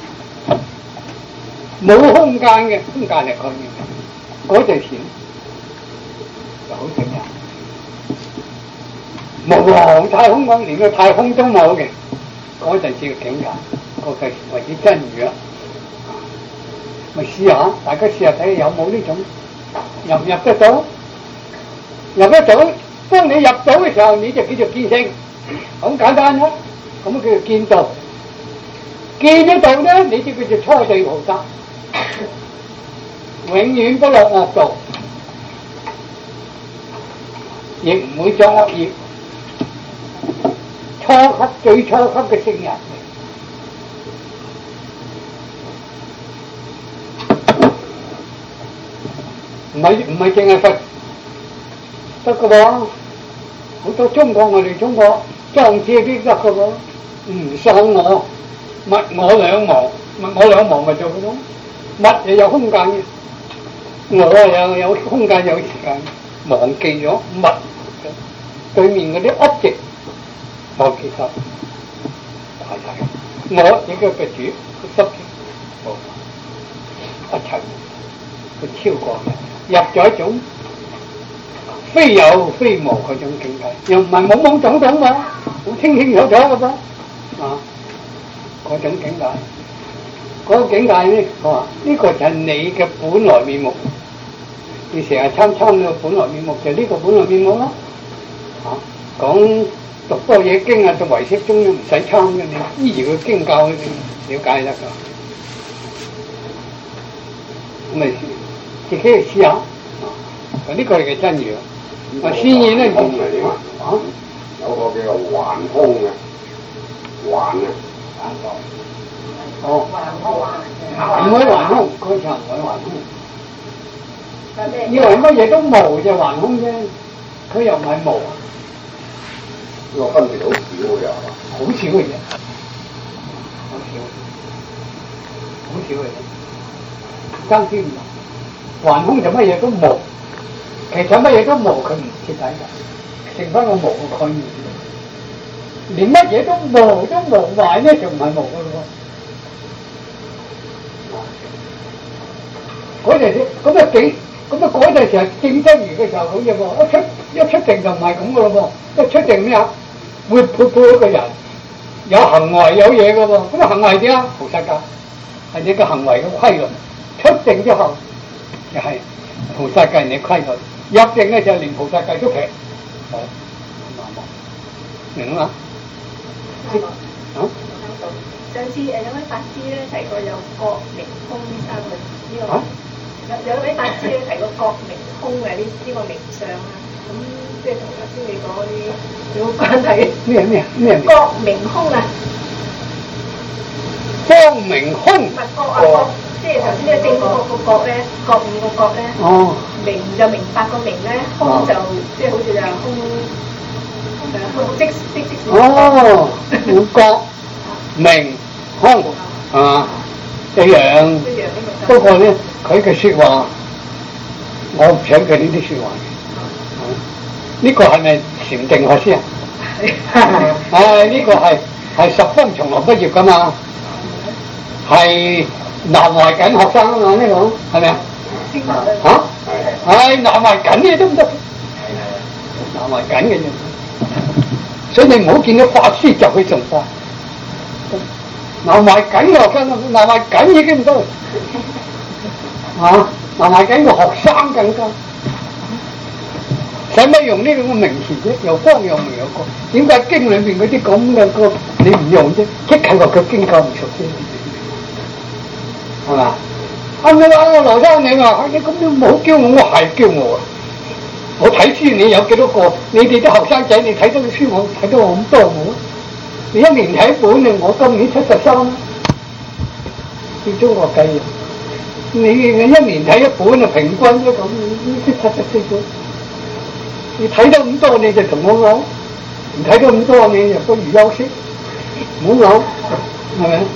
冇空間嘅，空間係概念嘅。嗰陣時就好點呀？無量太空講，連個太空都冇嘅，嗰陣時嘅境界，嗰個為之真如啊！咪試下，大家試下睇下有冇呢種入唔入得到？入得到，當你入到嘅時候，你就叫做見性，好簡單咯。咁叫做見道，見得到咧，你就叫做初地菩薩，永遠不落惡道，亦唔會作惡業，初級最初級嘅聖人。唔係唔係淨係佛得嘅喎，好多中國我哋中國莊子啲得嘅喎，唔喪我，物我兩忘，物我兩忘咪做嗰種，物又有空間嘅，我又有空間有時間，忘記咗物對面嗰啲 object，忘記咗，係係，我亦都嘅主，個 subject，一齊，佢超過嘅。入咗一種非有非無嗰種境界，又唔係懵懵懂懂喎，好清清楚楚嘅噃，啊，嗰種境界，嗰、那個境界咧，我話呢個就係你嘅本來面目，你成日參參呢個本來面目就係、是、呢個本來面目咯，啊，講讀多嘢經啊，讀唯識宗都唔使參嘅，你依住個經教你了解得噶，咁咪。自己去試下，啊！呢個係嘅真如。啊，先言咧，啊， 有個叫做還空嘅，還啊， 哦，唔可以還空，嗰時候唔可以還空。以為乜嘢都無就還空啫，佢又唔係無。 呢個分別好少嘅係嘛？ 好少嘅啫，好少，好少嘅啫，爭啲唔同。還空就乜嘢都無，其實乜嘢都無，佢唔徹底嘅，剩翻個無嘅概念。連乜嘢都無都無埋咧，就唔係無嘅咯。嗰陣時咁啊幾咁啊嗰陣時係正真如嘅時候好嘢喎，一出一出定就唔係咁嘅咯喎，一出定咩啊？活潑潑一個人，有行為有嘢嘅喎，咁啊行為點啊？菩薩教係你個行為嘅規律，出定之後。就係菩薩戒人嘅規律，入定咧就連菩薩戒都劈，好，明啊嘛？啊？ 上次誒有位法師咧提過有覺明空呢三個呢個，有有位法師咧提過覺明空嘅呢呢個名相啊，咁即係同頭先你講嗰啲有冇關係？ 咩咩咩？ 覺明空啊！ 光明空。 唔係覺啊覺。即係頭先呢個正個個覺咧，覺悟個覺咧，哦、明就明白個明咧，空就、哦、即係好似就空，誒空即即即是。哦，覺明空啊，一樣。一樣呢個。不過咧，佢嘅説話，我唔想佢呢啲説話。呢、這個係咪禪定學先啊？唉，呢個係係十分從來畢業噶嘛，係。南懷緊學生啊嘛，呢個係咪啊？嚇？ 唉，拿埋緊嘅得唔得？拿埋緊嘅啫。所以你唔好見到法師就去做法，拿埋緊嘅學生，拿埋緊已經唔得，啊，拿埋緊嘅學生更加。使乜用呢兩個名詞啫？又光又明又光，點解經裏面嗰啲咁嘅個你唔用啫？即係話佢經教唔熟啫，係嘛？啱唔啱啊？羅生你話你咁都冇驕傲，我係驕傲啊！我睇書你有幾多個？你哋啲後生仔你睇到啲書，我睇到我咁多冇？你一年睇一本啊！我今年七十三啦，照中國計啊！你你一年睇一本啊，平均都咁，呢啲七十四本。你睇到咁多你就同我講，唔睇到咁多你就不如休息，唔好講，係咪？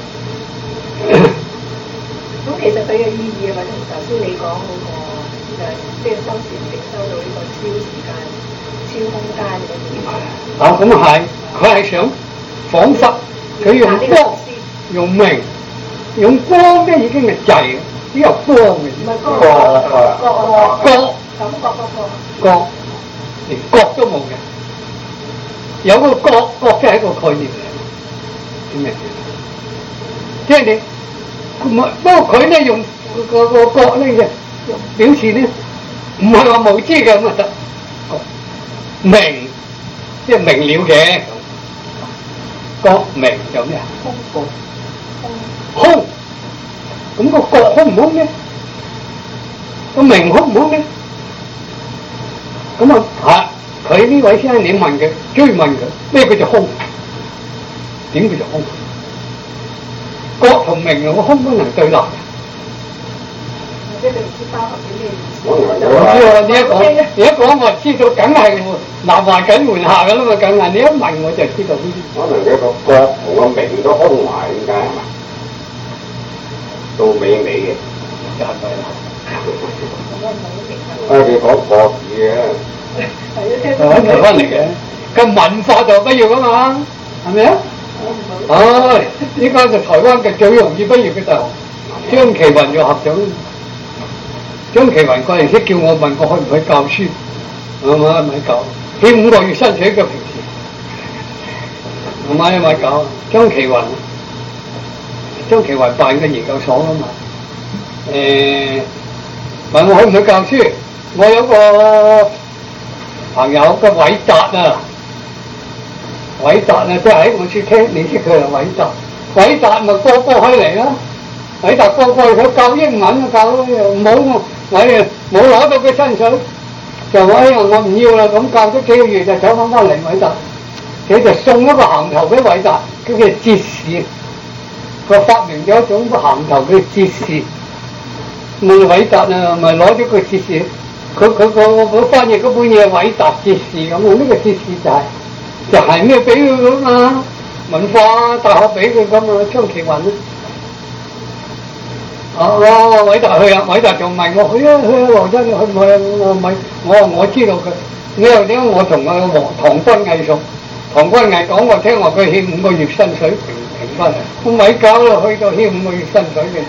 咁其實佢嘅意義係咪同頭先你講嗰個就係即係修禪定修到呢個超時間、超空間嘅意義？ 啊，咁啊係，佢係想彷彿佢用光、用明、用光咧已經係滯，只有光嘅。唔係光，光，光，感覺嗰個光。連覺都冇嘅，有個覺覺即係一個概念嚟，點明？即係你唔係，不過佢咧用個個覺咧嘅表示咧，唔係話無知嘅咁啊得，明即係明了嘅，覺明就咩啊？空空空，咁個覺空唔空咧？個明空唔空咧？咁啊，啊！佢呢位先生，你問佢追問佢咩叫做空？點叫做空？覺同明兩個空不能對立嘅。 即係你唔知包含啲咩意思？ 我知喎，你一講，你一講我知道，梗係南懷緊門下噶啦嘛，梗係你一問我就知道呢啲。 可能佢個覺同個明都空埋，點解係嘛？到尾尾嘅， 就係咪啦？ 啊！佢講國語嘅， 係台灣嚟嘅，咁文化就不要噶嘛，係咪啊？哦，呢間就台灣嘅最容易畢業嘅大學，張其雲做校長。張其雲嗰陣時叫我問我可唔可以教書，我話咪教，起五個月薪水嘅平時，我話咪教。張其雲，張其雲辦嘅研究所啊嘛，誒、欸。問我可唔可以教書？我有個朋友嘅偉達啊，偉達啊，即係喺我處聽，你識佢係偉達。偉達咪個個可以嚟啦，偉達個個佢教英文啊，教唔好我誒冇攞到佢薪水，就話哎呀我唔要啦，咁教咗幾個月就走翻翻嚟偉達，佢就送一個銜頭俾偉達，叫佢哲士，佢發明咗一種銜頭叫哲士。咪偉達啊，咪攞咗個哲士，佢佢個佢翻譯嗰本嘢偉達哲士咁啊，呢、這個哲士就係、是、就係咩俾佢噶嘛，文化大學俾佢噶嘛，張其雲啊，哦偉達去啊，偉達就問我去啊去啊，羅生去唔去啊？我咪我話我知道佢，你又點解我同阿黃唐君毅熟？唐君毅講我聽話佢欠五個月薪水平平翻嚟，我咪搞咯，去到欠五個月薪水嘅。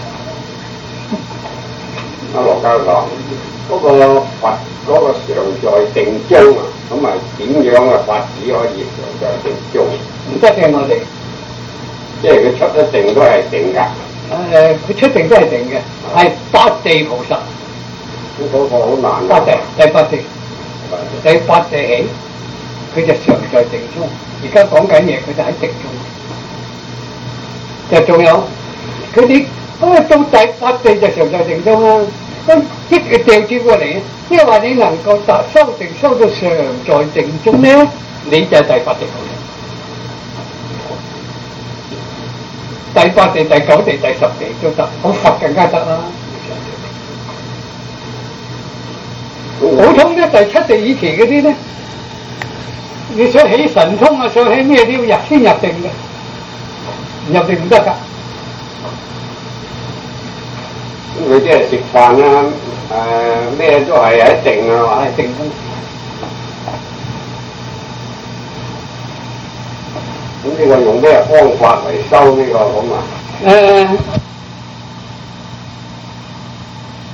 阿羅教授，嗰、那個佛嗰、那個常在定中啊，咁啊點樣嘅法子可以常在定中？ 唔得嘅，我哋即係佢出得定都係定㗎。 誒，佢出定都係定嘅，係八地菩薩。 咁嗰個好難。 八地，第八地，第八地起，佢就常在定中。而家講緊嘢，佢就喺定中。就仲有佢啲。咁啊，到第八地就常在定中啦。咁即係調轉過嚟，即係話你能夠達修定修到常在定中咧，你就係第八地。第八地、第九地、第十地都得，咁佛更加得啦。普通咧，第七地以前嗰啲咧，你想起神通啊，想起咩都要入先入定嘅，唔入定唔得噶。 咁佢即係食飯啊，誒咩都係喺定啊嘛， 係定中。 咁呢個用咩方法嚟修呢個咁啊？ 誒。